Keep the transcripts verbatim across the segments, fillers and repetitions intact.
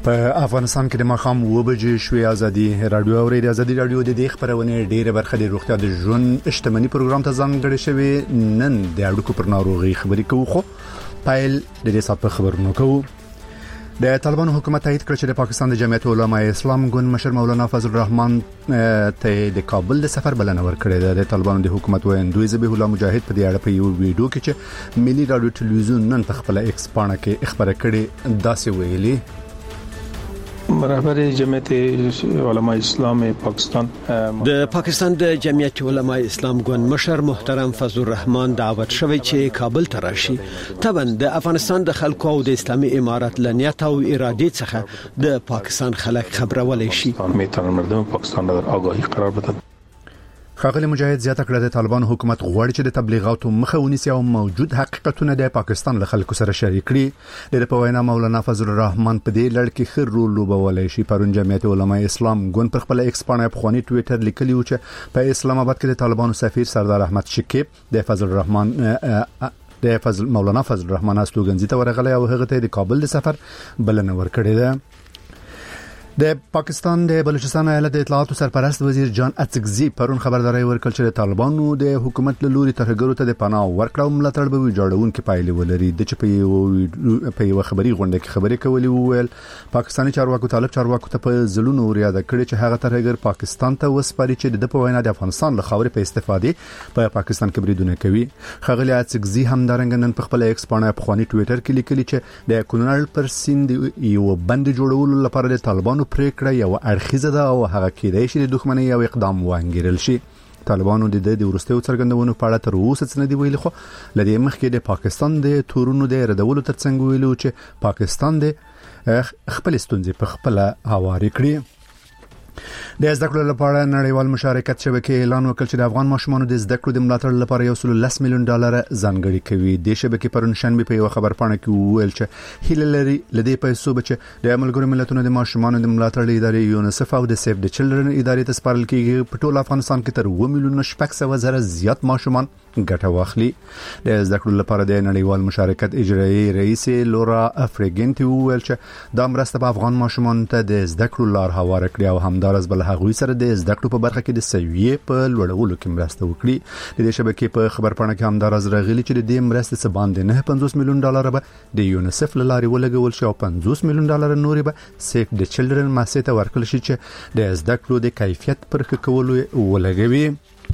په افغانستان کې د مخام وبجې شوې ازادي رادیو او ریډیو ازادي رادیو د دې خبرونه ډیره برخه د روغتیا د ژوند اجتماعي پروګرام ته ځانګړې شوی. نن د اړیکو پر ناروغي خبرې کوو، خو پایل د دې سات په خبرونو کوو. د طالبانو حکومت تایید کړ چې د پاکستان د جمعیت علماء اسلام ګوند مشر مولانا فضل الرحمن ته د کابل د سفر بلنه ورکړې ده. د طالبانو د حکومت ویاندوی ذبیح الله مجاهد په دې اړه په یو ویډیو کې چې ملي رادیو ټلویزیون نن په خپل ایکس پاڼه کې خبره کړې داسې ویلي: رهبر جمعیت علماء اسلام پاکستان د پاکستان د جمعیت علماء اسلام ګوند مشر محترم فضل الرحمن دعوت شوی چې کابل ته راشي. طبعا د افغانستان د خلکو او د اسلامي امارات لنیت او ارادې څخه د پاکستان خلک خبرولای شي. میتونن مردم پاکستان را آگاهی قرار بدن. خاغلی مجاهد زیاته کړه د طالبان حکومت غواړي چې د تبلیغاتو مخه ونیسي او موجود حقیقتونه د پاکستان له خلکو سره شریک کړي. د په وینا مولانا فضل الرحمن په دې لړ کې خیر رول لوبولای شي. پرون جمعیت علماء اسلام ګوند پر خپل ایکس پاڼه په خواني ټوئیټر لیکلی و چې په اسلام آباد کې د طالبانو سفیر سردار احمد شکیب د فضل الرحمن د فضل مولانا فضل الرحمن استوګنځي ته ورغلی او هغه ته د کابل د سفر بلنه ورکړې ده. د پاکستان د بلوچستان ایالت د اطلاعاتو سرپرست وزیر جان اڅکزي پرون خبرداري ورکړه چې طالبانو د حکومت له لوري ترهګرو ته د پناه ورکړه او ملاتړ به ویجاړون کې پایلې ولري. د چې په یو په یو خبري غونډه کې خبرې کولې وویل پاکستاني چارواکو طالب چارواکو ته په ځلونو ورياده کړي چې هغه ترهګر پاکستان ته وسپاري چې د په وینا د افغانستان له خاورې په استفادې په پاکستان کې بریدونه کوي. خغلی اڅکزي همدارنګ نن په خپل ایکس پاڼه په خواني ټوئیټر کې لیکلي چې د کونړ پر سیند یو بند جوړولو لپاره د طالبانو پریکړه یو اړخیزه ده او هغه کېدای شي د دښمنۍ یو اقدام وانګیرل شي. طالبانو د دې د ورستیو څرګندونو په اړه تر اوسه څه نه دی ویلي، خو لدې مخکې د پاکستان د تورونو د ردولو ترڅنګ ویلو چې پاکستان د خپل ستونزې په خپل هواري کړی. د زده کړو لپاره نړیوال مشارکت شبکې اعلان وکړ چې د افغان ماشومانو د زده کړو د ملاتړ لپاره یو سل لس میلیون ډالر ځانګړي کوي. د شبکې پرون شنبه په یو خبر پاڼه کې ویل چې هیله لري لدې پیسو بچ د ملګرو ملتونو د ماشومانو د ملاتړ ادارې یونیسف او د سیف د چلډرن ادارې ته سپارل کیږي. په ټول افغانستان کې تر و میلیون شپږ سوه زره زیات ماشومان ګټه واخلي. د زده کړو لپاره د نړیوال مشارکت اجرایی رئیس لورا افریګنټي ویل چې دا مرسته په افغان ماشومانو ته د زده کړو لار هواره کړي او همدارس بل هغوی سره د زده کړو په برخه کې د سویې په لوړولو کې مرسته وکړي. د دې شبکې په خبر پاڼه کې همدارس راغلي چې د دې مرستې څخه باندې نه پنځوس میلیون ډالر به د یونیسف له لارې ولګول شي او پنځوس میلیون ډالر نورې به سیف د چلډرن مؤسسې ته ورکړل شي چې د زده کړو د کیفیت پر ښه کولو ولګوي.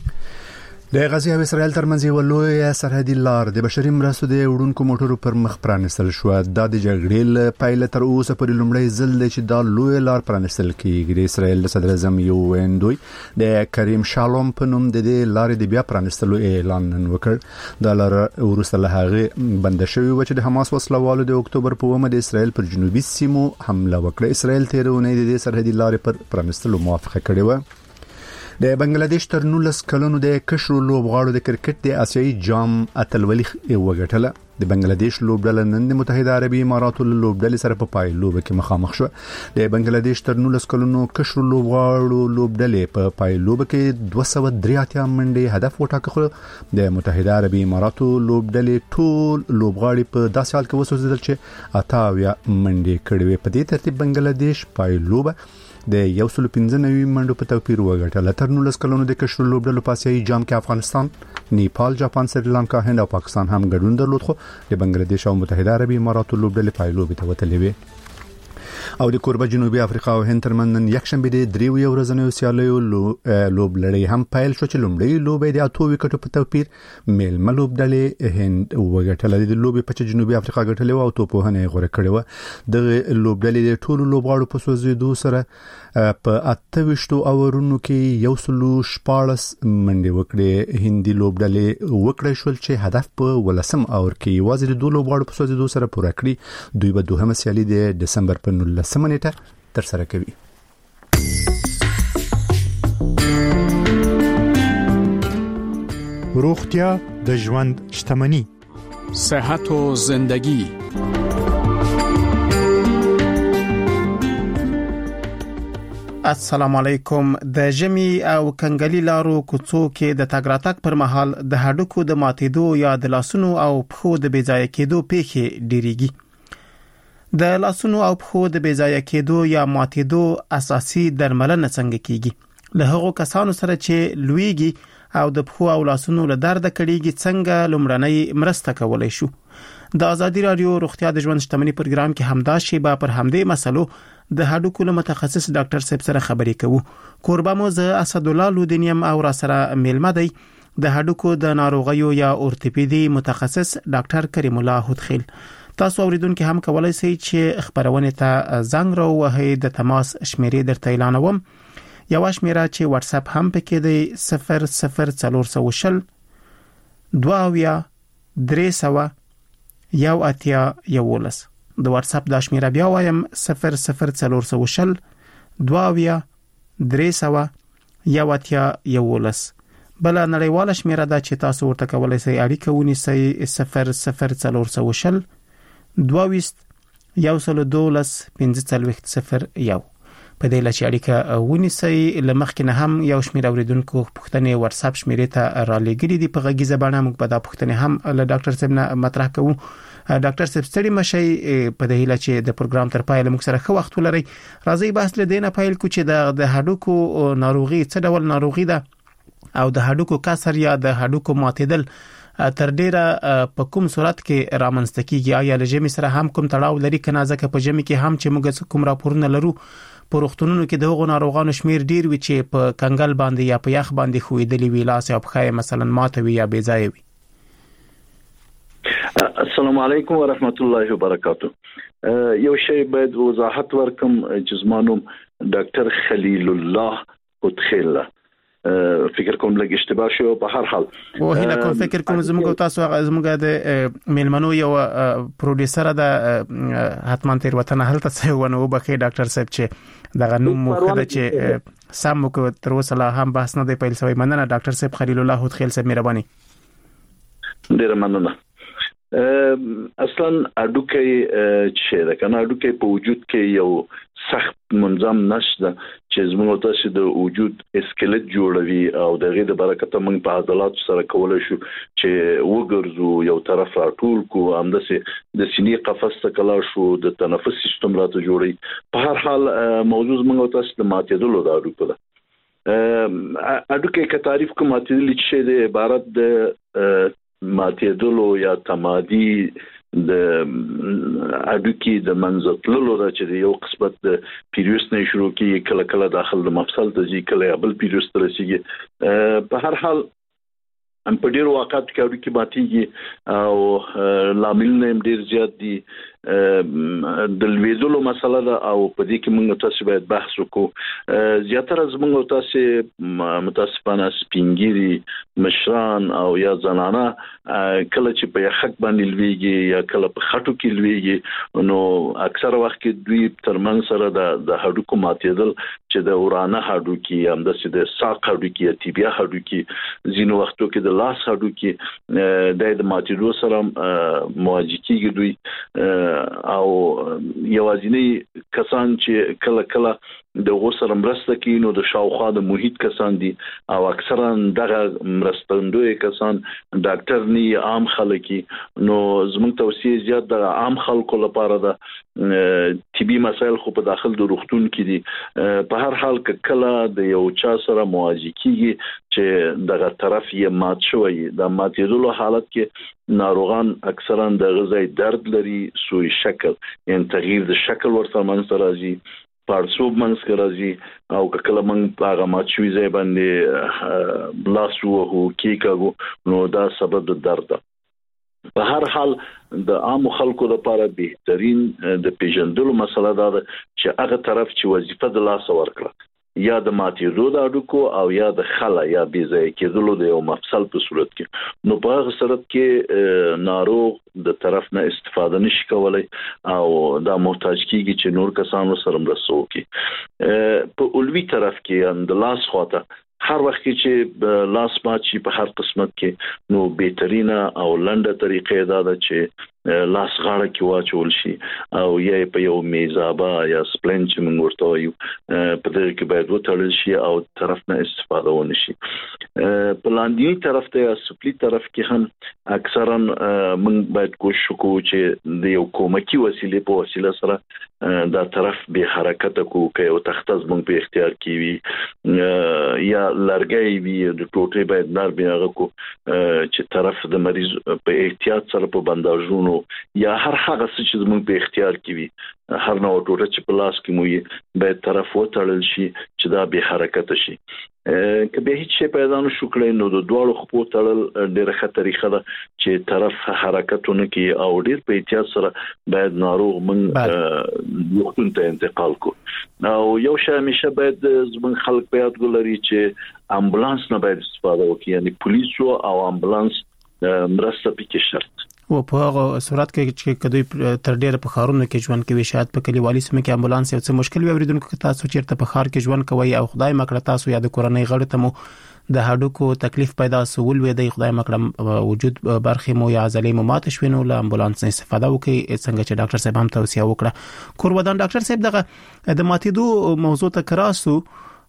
د غزه او اسرائیل ترمنځ یو لوی سرحدي لار د بشري مرستو د وړونکو موټرو پر مخ پرانستل شو. دا د جګړې له پیل تر اوسه پورې لومړی ځل دی چې دا لوی لار پرانستل کیږي. د اسرائیل صدر اعظم یو ویندوی د کریم شالوم په نوم د دې لارې د بیا پرانستلو اعلان نن وکړ. دا لار ورسته له هغه بند شوی و چې د حماس وسلوالو د اکتوبر په اومه د اسرائیل پر جنوبي سیمو حمله وکړه. اسرائیل تیرونه د دې سرحدي لارې پر پرانستلو موافقه کړې و. د بنگلاديش تر نولس کلونو د کشرو لوبغاړو د کرکټ د آسیایي جام اتلولي وګټله. د بنگلاديش لوبډله نن د متحده عربي اماراتو له لوبډلې سره په پایلوب کې مخامخ شو. د بنگلاديش تر نولس کلونو کشرو لوبغاړو لوبډلې په پایلوب کې دوه سوه درې اتیا منډې هدف وټاکه. د متحده عربي اماراتو لوبډلې ټول لوبغاړي په داسې حال کې وسوځیدل چې اتاویا منډې کړې. په دې ترتیب بنگلاديش پایلوب د یو سل پنځه نوي منډو په توپیر وګټله. تر نولس کلونو د کشرو لوبډلو په آسیایي جام کې افغانستان، نیپال، جاپان، سریلانکا، هند او پاکستان هم ګډون درلود، خو د بنگلاديش او متحده عربي اماراتو لوبډلې پایلوب ته وتلې وې. او د کوربه جنوبي افریقا او هند ترمنځ نن یکشنبه د دریو یو ورځنیو سیالیو لوب لړۍ هم پیل شو چې لومړی لوبې د اتو وکټو په توپیر میلمه لوبډلې هند وګټله. د لوبې په جنوبي افریقا ګټلې او توپوهنه غوړه کړې و. د لوبډلې د ټولو لوبغاړو په سوزیدو سره په اته وشتو اورونو کې یو سلو شپاړس منډې وکړې. هندي لوبډلې وکړې شول چې هدف په ولسم اور کې یوازې د دوه لوبغاړو په سوزیدو سره پوره کړي. دوی به دوهمه سیالي د دسمبر په نولسمه نیټه تر سره کوي. روغتیا د ژوند شتمني، صحت و زندگی. السلام علیکم. د ژمي او کنګلي لارو کوڅو کې د تګ راتګ پر مهال د هډوکو د ماتېدو یا د لاسونو او پښو د بې ځای کېدو پیښې ډېریږي. د لاسونو او پښو د بیځایه کېدو یا ماتېدو اساسي درملنه څنګه کیږي؟ له هغو کسانو سره چې لویږي او د پښو او لاسونو له درد کړيږي څنګه لومړنۍ مرسته کولای شو؟ د ازادي رادیو روغتیا د ژوند شتمنۍ پروګرام کې همدا شیبه پر همدې مسلو د هډوکو له متخصص ډاکټر صاحب سره خبرې کوو. کوربه مو ز اسد الله لودینیم او را سره میلمه دی د هډوکو د ناروغیو یا اورتوپیدي متخصص ډاکټر کریم الله هودخیل. تاسو اوریدونکو هم کولای شئ چې خبرونه ته زنګ راوهئ. د تماس شمیرې درته اعلانوم. یو شمیره چې واتس اپ هم پکې دی صفر صفر څلور سوه شل دوه اویا درې سوه یو اتیا یولس. د واتس اپ د شمیره بیا وایم صفر صفر څلور سوه شل دوه اویا درې سوه یو اتیا یولس. بل نړیواله شمیره دا چې تاسو ورته کولای شئ اړیکه ونیسئ صفر صفر څلور سوه شل دوه ویست یو سل دولس پنځه څلوېښت صفر یو. په دې لچ اړیکه ونیسئ. لمخکې نه هم یو شمیر اوریدونکو پوښتنې واتس اپ شمیرې ته را لګري دي په غږیزه بڼه. موږ به دا پوښتنې هم له ډاکټر صاحب نه مطرح کوو. ډاکټر صاحب ستړي مشي په دې لچ د پروګرام تر پایه موږ سره خو وخت ولري. راځي بحث له دینه پایل کو چې د د هډوکو ناروغي څه ډول ناروغي ده او د هډوکو کسر یا د هډوکو ماتېدل تر ډیره په کوم صورت کې رامنځته کیږي؟ آیا له ژمي سره هم کوم تړاو لري کنه؟ ځکه په ژمي کې هم چې موږ کوم راپورونه لرو په روغتونونو کې دغه ناروغانو شمیر ډیر وي چې په کنګل باندې یا په یخ باندې خویدلی وی، لاس یا پخای مثلا ماتوي یا بې ځای وي. السلام علیکم ورحمت الله وبرکاته. یو شی باید وضاحت ورکم چې زمانوم ډاکټر خلیل الله هودخیل. فکر کوم لږ اشتباه شو. په هر حال او هله کوم فکر کوم زموږ تاسو زموږ د میلمنو یو پروډوسر ده حتما تیر وطن هلته څه ونه وبخي ډاکټر صاحب چې دغه نوم مخده چې سم کو تر اوسه لا هم بحث نه دی پیل شوی. مننه ډاکټر صاحب خلیل الله هودخیل صاحب، مهرباني. ډیر مننه. اصلا اډوکې چې دا کنه اډوکې په وجود کې یو سخت منظم نشته چې زموږ تاسو د وجود اسکلت جوړوي او دغه د برکت موږ په عضلات سره کولای شو چې وګرځو یو طرف راټول کو، همداسې د سینې قفس ته کلا شو، د تنفس سیستم راته جوړي. په هر حال موضوع موږ تاسو د ماتېدلو د اډوکو ده. اډوکې که تعریف کوم ماتېدل چې د عبارت د ماتېدلو یا تمادي د اډوکی د منځتللو دا چې یو قسمت د پیریوس نه شروع کی کله کله داخل د مفصل ته ځي، کله بل پیریوس ته رسیږي. په هر حال هم په ډیرو واقعاتو کې اډوکی ماتېږي او لامل نه ډیر زیات دي. د لویدلو مسله ده او په دې کې موږ تاسو باید بحث وکړو. زیاتره زموږ تاسو متاسفانه سپینګيري مشران او یا زنانه کله چې په حق باندې لویږي یا کله په خټو کې لویږي نو اکثر وخت کې دوی ترمن سره د د هډوکو ماتېدل چې د ورانه هډوکی هم د سید ساق هډوکی یا تیبیا هډوکی ځینو وختو کې د لاس هډوکی د ماتېدو سره مواجه کیږي دوی او یوازینی کسان چې کله کله د غوسر مرسته کوي نو د شاوخوا د محیط کسان دي او اکثرا دغه مرستندوی کسان ډاکټر نه عام خلک. نو زموږ توصیه زیات د عام خلکو لپاره ده طبي مسایل خو په داخل د روغتون کې دي. په هر حال کله د یو چا سره مواجه کیږي چې دغه طرف یې مات شوی، د ماتېدلو حالت کې ناروغان اکثرا د غذای درد لري، سوی شکل یعنی تغییر د شکل ورته منځ راځي، پارسوب منځ راځي او کله موږ هغه ماچوي ځای باندې لاس وو کیکاګو نو دا سبب د درد. په هر حال د عام خلکو لپاره بهترین د پیژندلو مسله دا ده چې هغه طرف چې وظیفه د لاس ورکړه یا د ماتېدو د اډوکو او یا د خلا یا بې ځای کېدلو د یو مفصل په صورت کې نو په هغه صورت کې ناروغ د طرف نه استفاده نشي کولای او دا محتاج کیږي چې نور کسانو سره مرسته وکړي. په اولوي طرف کې د لاس خواته هر وخت چې لاس مات شي په هر قسمت کې نو بهترینه او لنډه طریقې دا ده چې لاس غاړه کې واچول شي او یا په یو میزابا یا سپلین چې موږ ورته وایو په دې کې باید وتړل شي او طرف نه استفاده ونه شي. په لاندې طرف ته یا سپلی طرف کې هم اکثرا موږ باید کوشش وکړو چې د یو کومکی وسیله په وسیله سره دا طرف به حرکت کو کوي او تختز موږ په اختیار کې وي یا لرګي وي د ټوټې باید نار بیا کو چې طرف د مریض په احتیاط سره په بنداژونو یا هر هغه څه چې موږ په اختیار کې وي هر نوع ټوټه چې په لاس کې مو باید طرف وتړل شي چې دا به حرکت شي. که به هیڅ شي پیدا نشو کړی نو د دوړو خپو تړل ډیره ښه طریقه ده چې طرف حرکتونه کوي او ډیر په احتیاط سره باید ناروغ موږ وختون ته انتقال کو. او یو شی همیشه باید زموږ خلک په یاد ولري چې امبولانس نه باید استفاده وکړي، یعنی پولیس او امبولانس مرسته پکې شرط. او په هغه صورت کې چې کدوې تر ډیره په خارونو کې ژوند کوي، شاید په کلیوالي سیمه کې امبولانس یو څه مشکل وي، اوریدونکو تاسو چیرته په خار کې ژوند کوي او خدای مکړه تاسو یا د کورنۍ غړي ته مو د هډوکو تکلیف پیدا سول وي، د خدای مکړه وجود برخه مو یا عضلې مو مات شوینو له امبولانس نه استفاده وکړي څنګه چې ډاکټر صاحب هم توصیه وکړه. کورودان ډاکټر صاحب دغه د ماتېدو موضوع ته کراسو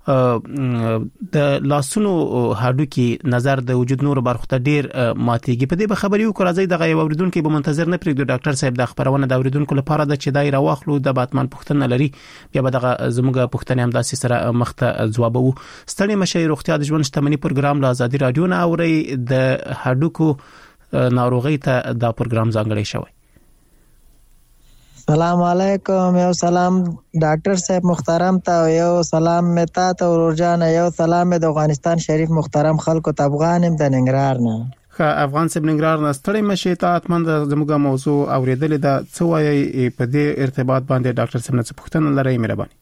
د لاسونو هډوکي نظر د وجود نور برخه ته ډیر ماتيږي. په دې به خبري وکړه راځي دغه یو اوریدونکو به منتظر نه پرېږدو ډاکټر صاحب د خبرونه د اوریدونکو لپاره د چې دای راوخلو د باتمن پښتنه لري بیا به دغه زموږه پښتنه هم داسې سره مخته جوابو. ستړي مشه روغتیا د ژوند شتمنۍ پروګرام له ازادي رادیو نه اوري د هډوکو ناروغي ته دا پروګرام ځانګړی شوی. سلام علیکم، یو سلام ډاکټر صاحب محترم ته، یو سلام متا ته ورجان، یو سلام د افغانستان شریف محترم خلکو ته، افغانم د ننګرهار نه. ښه افغان صاحب ننګرهار نه ستړي مشه ته اتمن زموږه موضوع اوریدلې ده، څه وایي په دې ارتباط باندې ډاکټر صاحب نه څه پوښتنه لري؟ مهرباني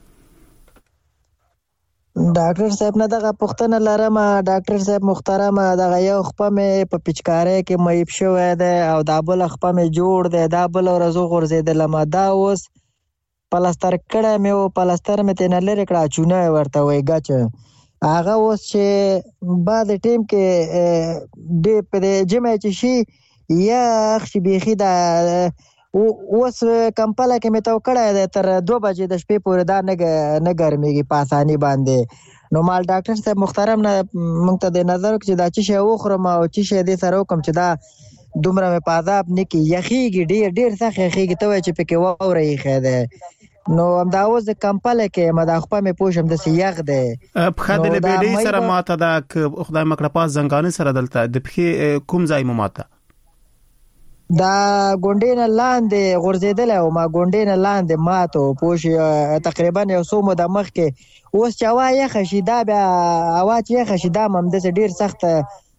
ډاکټر صاحب نه دغه پوښتنه لرم. ډاکټر صاحب محترم دغه یو خپه مې په پچکارۍ کې مېب شوی دی او دا بل خپه مې جوړ دی، دا بل ورځو غورځېدلم، دا اوس پلستر کړی مې و، پلستر مې ترې نه لرې کړه، چونه ورته وایي ګچ، هغه اوس چې بعد ټیم کې ډېر په دې جمع چې شي یخ شي بیخي دا اوس کمپله کې مې تو کړی دی تر دو بجې د شپې پورې دا نه ګرمېږي په اساني باندې. نو مال ډاکټر صاحب محترم نه موږ ته د نظر چې دا چې شی وخورم او چې شی دې سره وکم چې دا دومره مې په عذاب نه کې یخېږي، ډېر ډېر سخت یخېږي، ته وایې چې پکې واوره ایښی دی. نو همدا اوس د کمپله کې ما دا خپه مې پوه شم داسې یخ دی. پښه د لبېډۍ سره ماته ده که خدای مکړه پاس زنګانې سره دلته د پښې کوم ځای مو ماته؟ دا ګونډې نه لاندې غورځېدلی او ما ګونډې نه لاندې ماتو پوه تقریبا یو څو موده مخکې. اوس چې هوا یخه شي دا بیا هوا چې یخه شي دا هم همداسې ډېر سخته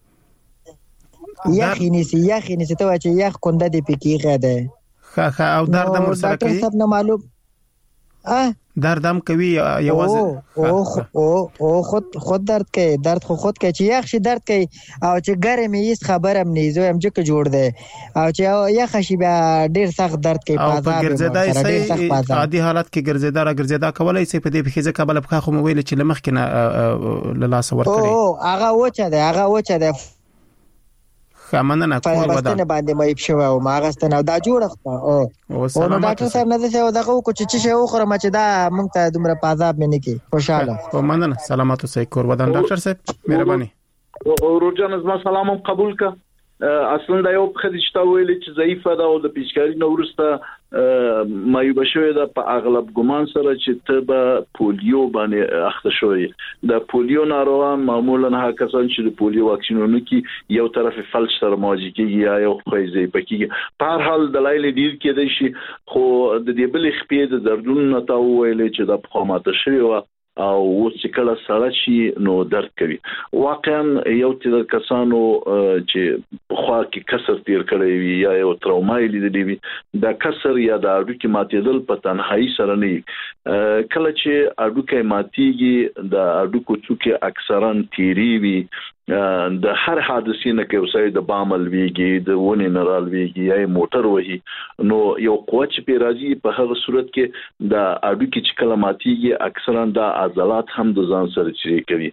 یخې نیسي یخې نیسي ته وایه چې یخ کونده دې پکې ایښی دی. ښه ښه او درد هم ورسره کوي؟ ډاکټر صاحب نه معلوم درد هم کوي یوازې؟ او او خود خود درد کوي، درد خو خود کوي، چې یخ شي درد کوي او چې ګرم یې هیڅ خبر هم نه زه هم ځکه جوړ دی، او چې یخ شي بیا ډیر سخت درد کوي. او په ګرځېدا عادي حالت کې ګرځېدا را ګرځېدا کولای شي په دې په ځکه بل په خو موبایل چې لمخ کې نه له لاس ورکړي. او هغه وچه دی هغه وچه دی خامنه کور ودا پاکستان باندې مې شو او ما غستنه دا جوړه او او ډاکټر صاحب نه څه دغه کو چې چې شو خو ما چې دا مونږ ته دومره پازاب مې نه کی خوشاله. او مننه سلامات اوسئ کور ودا ډاکټر صاحب مهرباني. او روجان از ما سلام قبول کا. اصلا دا یو خدیشته ویل چې ضعیفه ده او د پیچکاری نو ورسته مایوب شوی ده په اغلب ګمان سره چې ته به پولیو باندې اخته شوی. د پولیو ناروغان معمولا هغه کسان چې د پولیو واکسینونه کې یو طرف فلج سره مواجه کیږي یا یو خوځي پکې په هر حال دلایل ډیر کېدای شي، خو د دې بل خپې د دردونو نه تا ویل چې د قامت شوی و او چې کله سره شي نو درد کوي. واقعا یو تر کسانو چې په خوا کې کسر تیر کړی وي یا یو تروما لیدلې وي دا کسر یا د اډوکي ماتېدل په تنهایی سره نه، کله چې اډوکي ماتېږي د اډوکو څوکي اکثرا تیری وي د هر حادثې نه کې وسای د بامل ویږي د ونی نرال ویږي یا موټر وهي نو یو قوت چې پیراځي په هغه صورت کې د اډوکي چې کله ماتېږي اکثرا د عضلات هم د ځان سره چي کوي.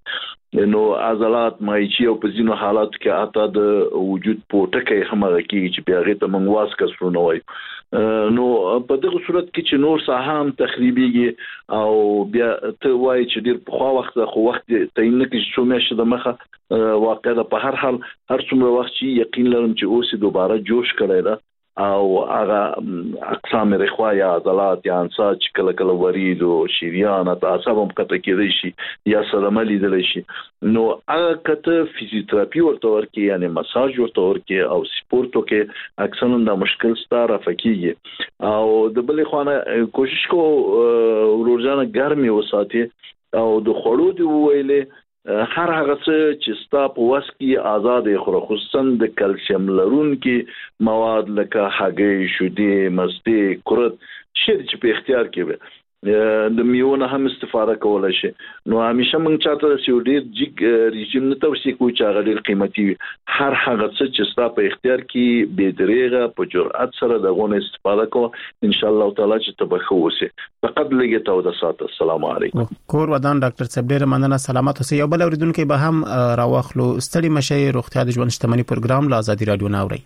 نو عضلات مایچی او په ځینو حالاتو کې اته د وجود پټکې همغه کیږي چې بیا غته موږ واسکه سرونه وای نو په دغه صورت کې چې نور ساحام تخریبيږي او بیا ته وای چې ډیر په خوا وخت خو وخت تعین نه کې شو مې د مخه واقعا په هر حال هر څومره وخت چې یقین لرم چې اوس دوباره جوش کړی دا او هغه اقسام رخوا یا عضلات یا انساج کله کله ورید او شریان او عصب هم کته کېدای شي یا صدمه لیدل شي نو هغه کته فزیوتراپي ورته ورکي یعنی مساج ورته ورکي او سپورت کې اکثرا د مشکل ستاره فکیږي او د بلې خوانه کوشش کو روزانه ګرمي وساتي او د خړو دی ویلې هر هغه څه چې ستا په وس کې آزاد خو خصوصا د کلسیم لرونکي مواد لکه هګۍ شودې مستې کورت شې چې په اختیار کې وي د میونه هم استفاده کولای شي نو همیشه موږ چاته سیوډي جګ رژیم نه توصیه کوو چې هغه ډیر قیمتي وي هر هغه څه چې ستا په اختیار کې به دریغه په جرأت سره دغه استفاده کوو ان شاء الله تعالی چې تبخو وسی فقط لګي ته د ساته السلام علیکم کور ودان ډاکټر صاحب ډیر مننه سلامات اوسئ یو بل اوریدونکو به هم راوخلو ستړي مشي روغتیا د ژوند شتمنۍ پروګرام لا آزادي رادیو ناوړي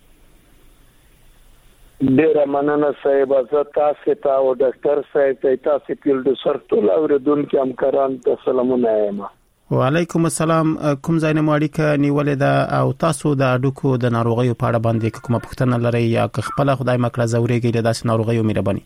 ډیر مننه صاحب زه تاسو ته او ډاکټر صاحب ته تاسو پیل د سر ټول اوریدونکو همکاران ته سلامونه یم وعلیکم السلام کوم ځای نه ماړیک نیولې ده او تاسو د اډوکو د ناروغیو په اړه باندې کومه پوښتنه لرئ یا خپل خدای مکړه زوريږي د داس ناروغیو مهرباني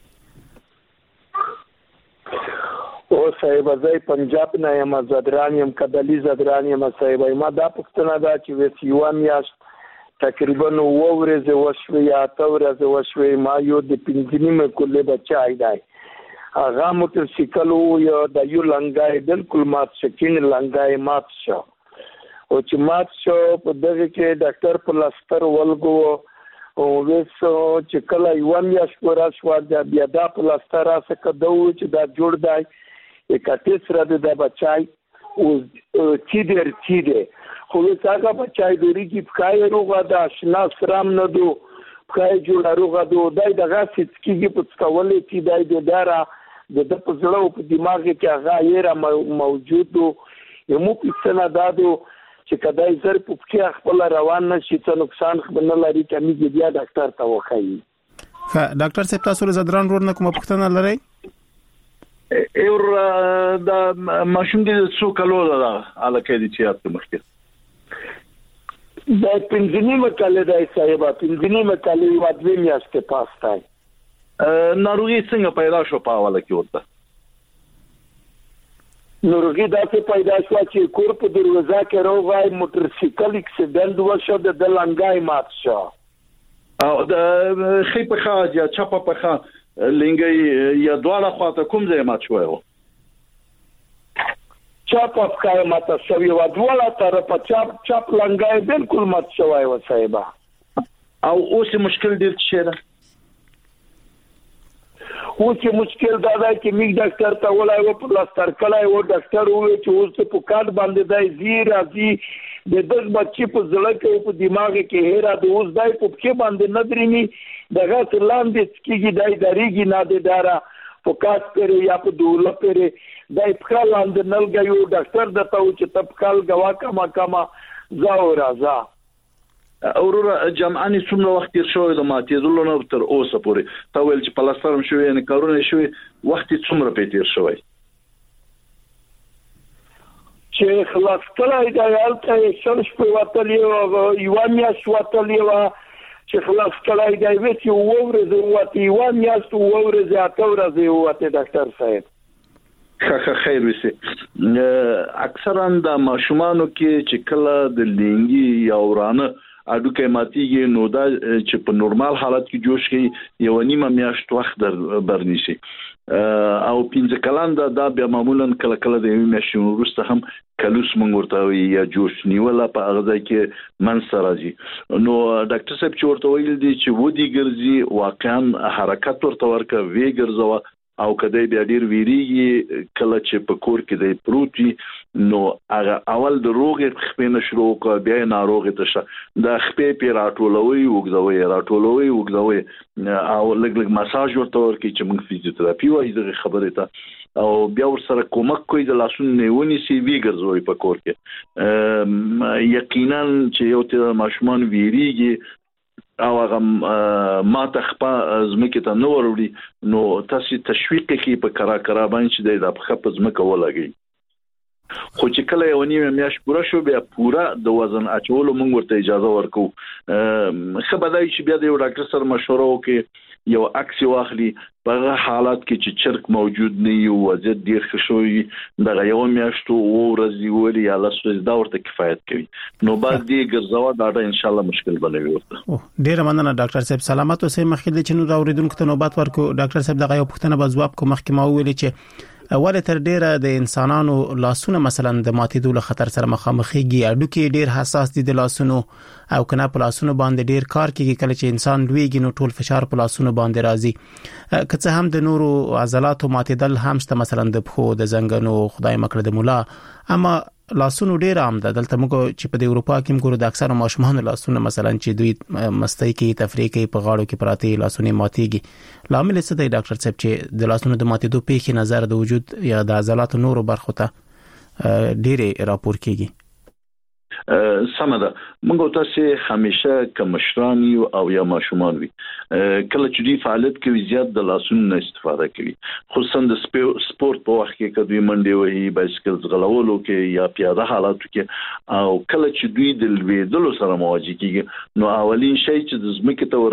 او صاحب زه پنجاب نه یم زدران یم کدلی زدران یم صاحب ما دا پوښتنه ده چې وسیوان یا تقریبا نو ورځ وشوي یا تا ورځ وشوي ما یو د پنځنیمه کله بچای دی هغه موټر سایکل یو د یو لنګای بالکل مات شکین لنګای مات شو او چې مات شو په دغه کې ډاکټر پلاستر ولګو او وسو چې کله یو میا شپورا شو د بیا د پلاستر اسه کدو چې دا جوړ دی اکاتې سره د بچای او چې در چې دی خو څنګه بچای دوری کی پکای روغه دا شنا سرام نه دو پکای جوړ روغه دو دای دغه سکیږي په څولې چې دای د دارا د د پزړو په دماغ کې هغه یې موجود یو مو پښتنه دادو چې کدای زر په کې خپل روان نشي څه نقصان خبر نه لري کمیږي بیا ډاکټر ته وخایي ها ډاکټر صاحب تاسو زدران ور نه کوم پښتنه لري اور د ماشوم د څو کلو ده الکه دي چې تاسو مخکې دا پنځنیمه کله دای صاحب پنځنیمه کله یو دوه میاشتې پاستای ناروغي څنګه پیدا شو په حواله کې ورته ناروغي دا څه پیدا شو چې کور په دروازه کې راغی موټر سایکل اکسیډنټ وشو د لنګای مات شو او د خې په خاج یا چپ په خا لنګي یا دواړه خواته کوم ځای مات شو چاپ اپ کای ماته شوی و دواړه تر په چاپ چاپ لنګای بالکل مات شوی و صاحب او اوس مشکل ډیر شي دا اوس مشکل دا دی چې میګ ډاکټر ته ولای و پلاستر کلای و ډاکټر و چې اوس په کارت باندې دی زیر ازي د دغه بچی په زړه کې په دماغ کې هیرا د اوس دای په کې باندې ندرینی دغه لاندې کېږي دای دریږي نه د دارا فوکس کړي یا په دوله پرې دای په لاندې نلګیو ډاکټر دته و چې تبکال غوا کما کما زاو راځه اورور جمعانی څومره وخت تیر شوی د ماتېدلو نه تر اوسه پورې تا ویل چې پلاستر شوی نه کارونه شوی وخت څومره په تیر شوی چې خلاص کړای دا یالته شرش په وتلی او یو میا شوتلی و چې خلاص کړای دا وې چې وورځ وته یو میا شو وورځ اته ورځ وته ډاکټر صاحب خه خیر وسی اکثرا د ماشومانو کې چې کله د لینګي یا ورانه اډوکه ماتيږي نو دا چې په نورمال حالت کې جوش کی یو نیمه میاشت وخت در برنيشي او پنځه کلان دا, دا بیا معمولا کله کله د یو میاشت وروسته هم کلوس مونږ ورته یا جوش نیولا په هغه ځای کې منځ راځي نو ډاکټر صاحب چې ورته ویل دي چې ودی ګرځي واقعا حرکت ورته ورکه وی ګرځوا او کدی بیا ډیر ویریږي کله چې په کور کې دی پروتي نو هغه اول د روغې خپې نشرو کو بیا ناروغه ته د خپې پی راټولوي وګځوي راټولوي وګځوي او لګ لګ مساج ورته ورکي چې موږ فزیوتراپي وایي د خبره ته او بیا ورسره کومک کوي د لاسونو نیونی سی وی ګرځوي په کور کې یقینا چې یو ته ماشومان ویریږي او هغه ما تخپا زمکه ته نو وروړي نو تاسو تشویق کوي په کرا کرا باندې چې د خپ زمکه ولګي خو چې کله یو نیمه میاش پوره شو بیا پوره د وزن اچولو موږ ورته اجازه ورکو خبردای چې بیا د یو ډاکټر سره مشوره وکړي یو عکس واخلي په حالات کې چې چرک موجود نه یو وضعیت ډیر ښه دغه یو میاشتو او ورځي ولی یا لاسو دا ورته کفایت کوي نو بعد دې ګرځاوه دا ان شاء الله مشکل بلوي ورته ډیر مننه ډاکټر صاحب سلامت اوسئ مخکې د چنو راوړیدونکو ته نوبت ورکو ډاکټر صاحب دغه یو پوښتنه به جواب کوم مخکې ما ویل چې اول تر ډیره د انسانانو لاسونه مثلا د ماتېدو له خطر سره مخامخېږي اډو کې ډیر حساس دي د لاسونو او کنه په لاسونو باندې ډیر کار کوي کله چې انسان لویږي نو ټول فشار په لاسونو باندې راځي که څه هم د نورو عضلاتو ماتېدل هم شته مثلا د پښو د زنګونو خدای مکړه د مولا اما لاسونو ډیر عام ده دلته موږ چې په اروپا کې موږ د اکثر ماشومان لاسونه مثلا چې دوی مستی کې تفریح کوي په غاړو کې پراته لاسونه ماتېږي لامل څه دی ډاکټر صاحب چې د لاسونو د ماتېدو په نظر د وجود یا د عضلاتو نورو برخو ته ډیر راپور کیږي سمه ده موږ تاسو همیشه کمشران یو او یا ماشومان وي کله چې دوی فعالیت کوي زیات د لاسونو استفاده کوي خصوصا د سپورت په وخت کې کله منډه وهي بایسکل ځغلولو کې یا پیاده حالاتو کې او کله چې دوی د لویدلو سره مواجه کیږي نو اولین شی چې د زمکه ته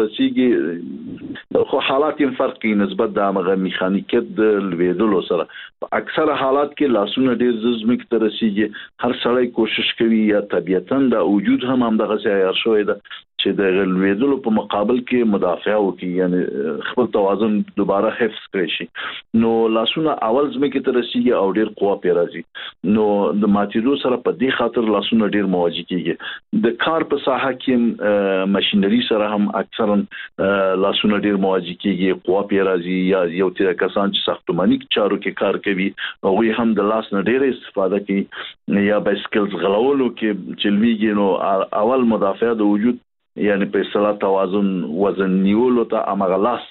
ورسیږي خو حالات یې فرق کوي نسبت د هغه میخانیکت د لویدلو سره اکثر حالات کې لاسونه ډېر زمکه ته رسیږي هر سړی کوشش کوي یا طبيعتاً د وجود هم هم دغه ځای شوی ده چې د غلویدلو په مقابل کې مدافع وکړي یعنی خپل توازن دوباره حفظ کړي شي نو لاسونه اول زمکه ته رسیږي او ډیر قوه پی راځي نو د ماتیدو سره په دې خاطر لاسونه ډیر مواجه کیږي د کار په ساحه کې ماشينري سره هم اکثرا لاسونه ډیر مواجه کیږي قوه پی راځي یا یو تر کسان چې ساختماني چارو کې کار کوي او هم د لاس نه ډیر استفاده کوي یا بایسکل غلولو کې چلويږي نو اول مدافع د وجود یعنی په اصطلاح توازن وزن نیولو ته امغلاس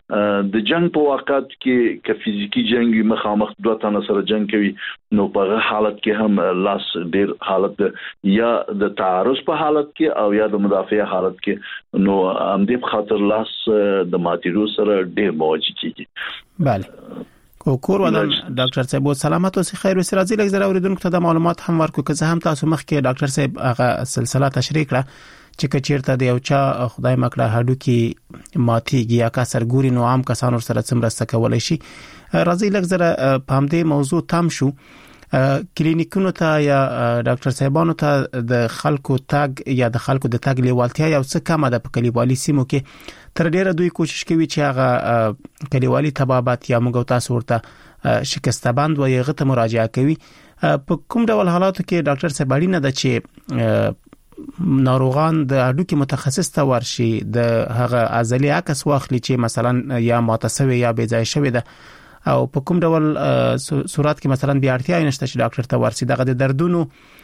د جنگ په وخت کې ک فزیکی جنگ مخامخ دوه تنه سره جنگ کوي نو په حالت کې هم لاس ډیر حالت یا د تعارض په حالت کې او یا د مدافع حالت کې نو هم دې خاطر لاس د ماتیرو سره ډیر مواجه کیږي بله کور ودان ډاکټر صاحب سلامت اوسئ خیر وسه راځي لږ زره اوریدونکو ته د معلومات هم ورکو که زه هم تاسو مخکې ډاکټر صاحب هغه سلسله تشریح کړه چې کچیرته د یو چا خدای مکړه هډو کې ماتيږي یا کا سرګوري نو عام کسانو سره څمرسته کولای شي راځي لږ زره په همدې موضوع تام شو کلینیکونو ته یا ډاکټر صاحبانو ته د خلکو تاګ یا د خلکو د تاګ لیوالتیا یو څه کم ده په کلیوالي سیمو کې تر ډیره دوی کوشش کوي چې هغه کلیوالي طبابت یا موږ تاسو ورته شکسته بند و یغه ته مراجعه کوي په کوم ډول حالاتو کې ډاکټر صاحب اړینه ده چې ناروغان د اډو کې متخصص ته ورشي د هغه عضلي عکس واخلي چې مثلا یا ماتصوي یا بې ځای شوی ده او په کوم ډول صورت کې مثلا بیا اړتیا نشته چې ډاکټر ته ورسي دغه د دردونو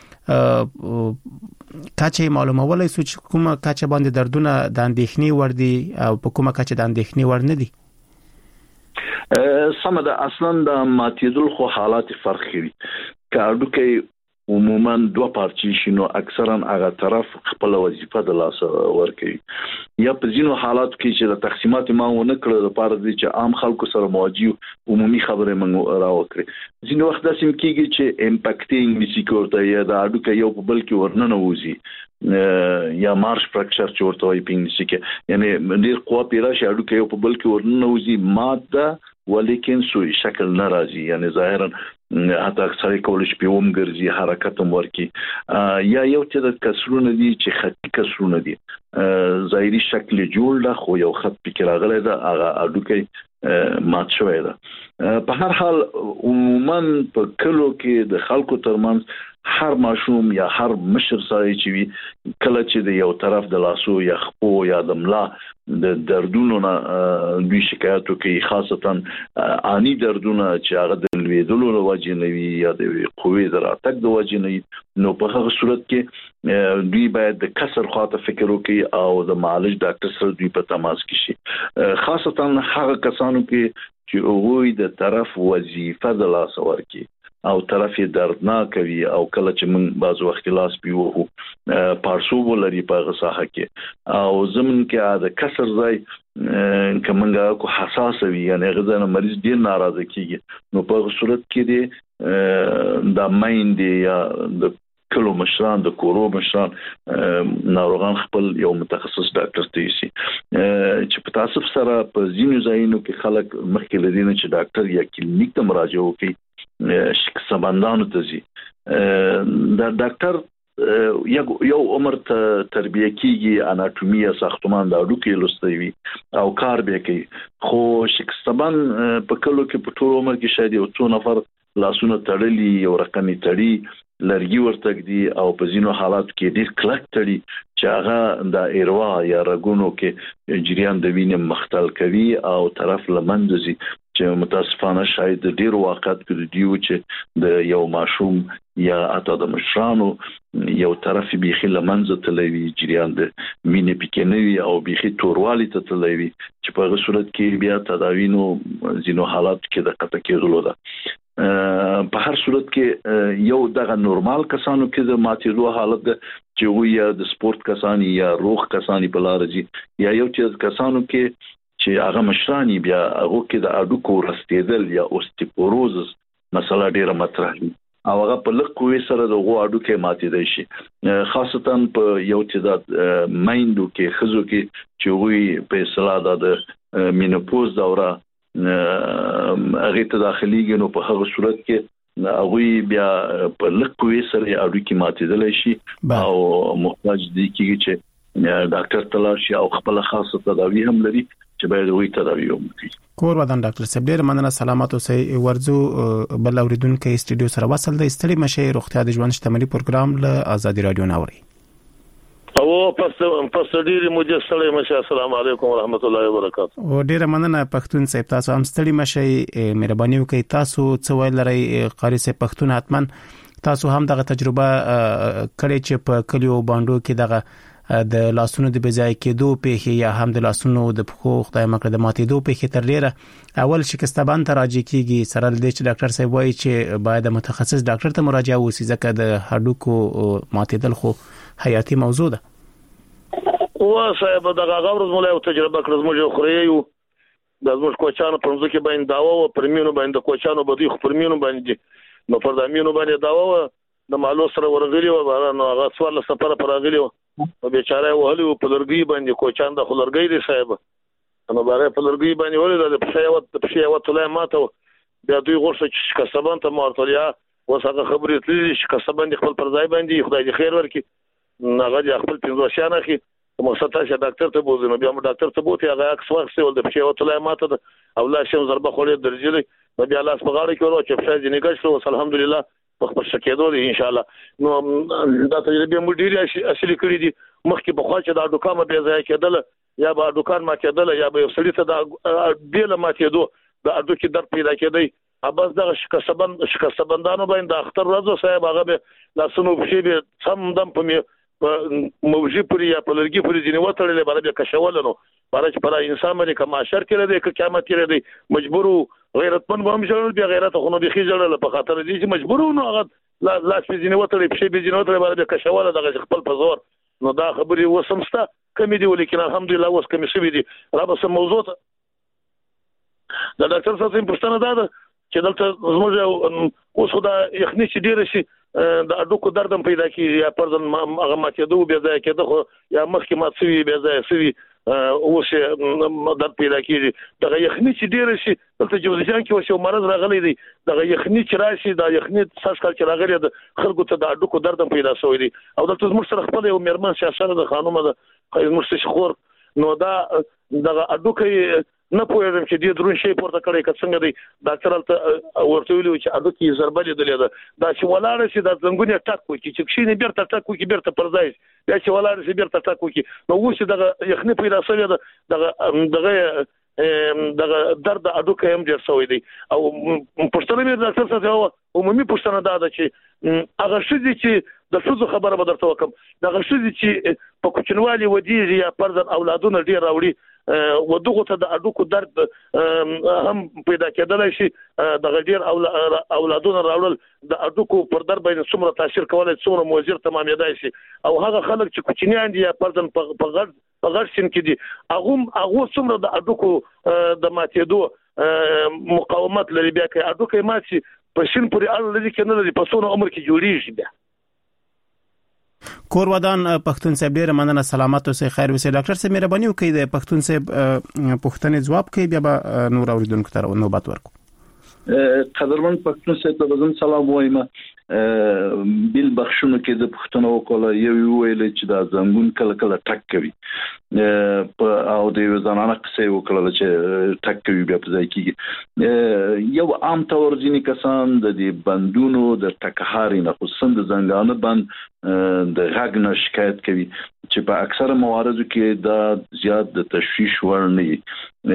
کاچې معلومولای سو چې کومه کاچې باندې دردونه د اندېښنې ور دي او په کومه کاچې د اندېښنې ور نه دي سمه ده اصلا د ماتیدل خو حالات فرق کوي کاډو کې عموما دوه پارچې شنو اکثرا هغه طرف خپل وظیفه د لاس ورکوي یا په ځینو حالات کې چې د تقسیمات ما ونه کړل لپاره چې عام خلکو سره مواجه عمومي خبره موږ راوکړي ځینو وخت داسې کېږي چې امپاکټینګ میسیکورته یا د اډو کې یو په بل کې ورننه وځي یا مارش فراکچر چورته وي پینګ کې یعنی ډیر قوه پیرا شي اډو کې یو په بل کې ورننه وځي ماده ولیکن سوی شکل ناراضي یعنی ظاهرا حتی اکثر کولش پیوم ګرځي حرکت هم ورکی یا یو چې د کسرونه دي چې خطي کسرونه دي ظاهري شکل جوړ ده خو یو خط پکې راغلی ده هغه اډو کې مات شوی ده په هر حال عموما په کلو کې د خلکو ترمنځ هر ماشوم یا هر مشر سره چې وي کله چې د یو طرف د لاسو یا خپو یا د ملا د دردونو نه دوی شکایتو کوي خاصتا آنی دردونه چې هغه د لویدلو له وجې نه وي یا د قوې د راتګ د وجې نه وي نو په هغه صورت کې دوی باید د کسر خواته فکر وکړي او د معالج ډاکټر سره دوی په تماس کې شي خاصتا هغه کسانو کې چې هغه د طرف وظیفه د لاس ورکی او طرف دردناک وي او کله چې موږ بعض وخت لاس پیوو پارسوب لري په غساحه کې او زمون کې د کسر ځای کومه کو حساس وي یعنی غزنه مریض ډیر ناراضه کیږي نو په صورت کې دی د مایند یا د کلو مشران د کورو مشران ناروغان خپل یو متخصص ډاکټر ته شي چې په تاسو سره په ځینو ځایونو کې خلک مخکې لري چې ډاکټر یا کلینیک ته مراجعه وکړي شکسبندانو ته ځي دا ډاکټر یو یو عمر ته تربیه کیږي اناتومي ساختمان د اډوکې لوستوي او کار به کوي خو شکسبند په کلو کې په ټول عمر کې شاید یو څو نفر لاسونه تړلي یو رقمي تړي لرګي ورته دي او په ځینو حالات کې ډیر کلک تړي چې هغه د ایروا یا رګونو کې جریان د وینې مختل کوي او طرف لمنځي چې متاسفانه شاید ډیر واقعات کې دیو چې د یو ماشوم یا اته د مشرانو یو طرف بيخي لمنځه تلوي جریان د وینې پکې او بيخي توروالي ته تلوي چې په صورت کې بیا تداوینو ځینو حالات کې د قطع کېدلو ده په هر صورت کې یو دغه نورمال کسانو کې د ماتېدو حالت ده چې وي د سپورت کسانی یا روغ کسانی په لار دي یا یو چې کسانو کې چې هغه مشرانی بیا هغه کې د اډوکو رستېدل یا اوستیپوروزس مسله ډیره مطرح دي او هغه په لږ قوي سره د غو اډوکې ماتېدای شي خاصتا په یو چې د مایندو کې خزو کې چې وي په اصطلاح د مینوپوز دوره هغه ته داخليږي نو په هغه صورت کې هغه بیا په لږ قوي سره اډوکې ماتېدل شي او محتاج دي چې ډاکټر تلاشي او خپل خاصه تداوی هم لري چې باید وي تداوی وکړي کور ودان ډاکټر صاحب ډیر مننه سلامات اوسئ ورزو بل اوریدونکو استډیو سره وصل د استړي مشه روغتیا د ژوند شتمنۍ پروګرام له آزادي رادیو ناوري او پس پس ډیر مجسړې مشه السلام علیکم ورحمت الله وبرکاته او ډیر مننه پښتون صاحب تاسو هم ستړي مشه مهرباني وکړئ تاسو څه ویل لري قاری صاحب پښتون حتمان تاسو هم دغه تجربه کړې چې په کلیو باندې کې دغه د لاسونو د بځای کېدو په یا هم د لاسونو د پخو خدای مکړه د ماتېدو په تر ډیره اول شکسته باندې تراجع کیږي سره د چې ډاکټر صاحب وایي چې باید متخصص ډاکټر ته مراجعه وشي ځکه د هډوکو ماتېدل خو حیاتي موضوع ده او صاحب دغه غوړز مولای تجربه کړم موږ خو یو د زموږ کوچانو په ځکه باندې داوا او پرمینو باندې کوچانو بده خو پرمینو باندې نو پر دامینو باندې داوا د مالو سره ورغلی و نو هغه سوال سفر پر راغلی و او بیچاره وهلو په لرګي باندې کوچان د خلرګي دی صاحب نو باره په لرګي باندې ولې د پښیوت پښیوت له ماته بیا دوی غوښه چې کسبان ته مارتلیا وسغه خبرې تللی چې کسبان خپل پر ځای باندې خدای دې خیر ورکړي هغه د خپل پنځوشانه کې مقصد چې ډاکټر ته بوزي نو بیا ډاکټر ته بوته هغه اکس واخسي ول د پښیوت له ماته او لا شم ضربه خوري درجلې بیا لاس په غاړه کې ورو چې په ځینې ګشلو الحمدلله په خپل شکېدو دي ان شاء الله نو دا تجربه مو ډیره اصلي کړې دي مخکې په خوا چې دا دوکانه به ځای کېدل یا به دوکان ما کېدل یا به سړی ته دا بیل ما کېدو د اډو کې درد پیدا کېدی اباز د شکسبند شکسبندانو باندې د اختر ورځو صاحب هغه به لاسونو په شی به سم دم په موجي پوری یا په لرګي پوری ځینې وټړلې باندې به کښول نو باندې چې پر انسان باندې کوم اشر کړی دی که قیامت کړی دی مجبور غیرتمن به هم جوړ بیا غیرت خو نو به خېجړل په خاطر دي چې مجبور نو هغه لا لا ځینې وټړې په شی به ځینې وټړې باندې کښول دغه خپل په زور نو دا خبرې وسمسته کمی دی ولیکن الحمدلله اوس کمی شوی دي را به سم موضوع ته د ډاکټر صاحب پښتنه ده چې دلته زموږ اوس خو دا یخني چې ډیر شي د اډوکو دردم پیدا کیږي یا پرځن هغه ماتېدو بیا ځای کېده خو یا مخکې مات شوي بیا ځای شوي اوس درد پیدا کیږي دغه یخني چې ډیر شي دلته جوزجان کې اوس یو مرض راغلی دی دغه یخني چې راشي دا یخني ساس کال چې راغلی د خلکو ته د اډوکو دردم پیدا شوی دی او دلته زموږ سره خپل یو میرمن سیاسره د خانومه د زموږ شخور نو دا دغه اډوکې نه پوهېږم چې دې درون شي پورته کړی که څنګه دی ډاکټر ته ورته ویلو چې اډوکې ضربه لیدلې ده دا چې ولاړ شي دا څنګه ټاک وکړي چې کښینې بیرته ټاک وکړي بیرته پر ځای بیا چې ولاړ شي بیرته ټاک وکړي نو اوس دغه یخني پیدا شوې ده دغه دغه دغه درد اډوکې هم ډېر شوی دی او پښتنه مې ډاکټر صاحب عمومي پښتنه دا ده چې هغه ښځې چې د ښځو خبره به درته وکړم دغه ښځې چې په کوچنوالي ودیږي یا پرځن اولادونه ډېر راوړي ودغه ته د اډوکو درد هم پیدا کېدلای شي د غډیر اولادونو راوړل د اډوکو پر در باندې څومره تاثیر کولای څومره موثر تمامېدای شي او هغه خلک چې کوچنیان دي یا پرځن په غړ په غړ سین کې دي هغه هغه څومره د اډوکو د ماتېدو مقاومت لري بیا کې اډوکو ماتي په شین پورې اړه لري کنه لري په څونو عمر کې جوړیږي بیا کور ودان پښتون صاحب ډیر مننه سلامت اوسئ خیر اوسئ ډاکټر صاحب مهرباني وکړئ د پښتون صاحب پښتنې جواب کوي بیا به نور اوریدونکو ته نوبت ورکړو قدرمن پښتون صاحب ته بزم سلام وایم بیل بخښونو کې د پښتنو وکړه یو ویل چې دا زنګون کله کله ټک کوي او د زنانه قصې وکړه چې ټک کوي بیا په ځای کې یو عام تور ځینې کسان د دې بندونو د ټکهاري نه خصوصا د زنګانه بند د غږ نه شکایت کوي چې په اکثره مواردو کې دا زیات د تشویش ور نه وي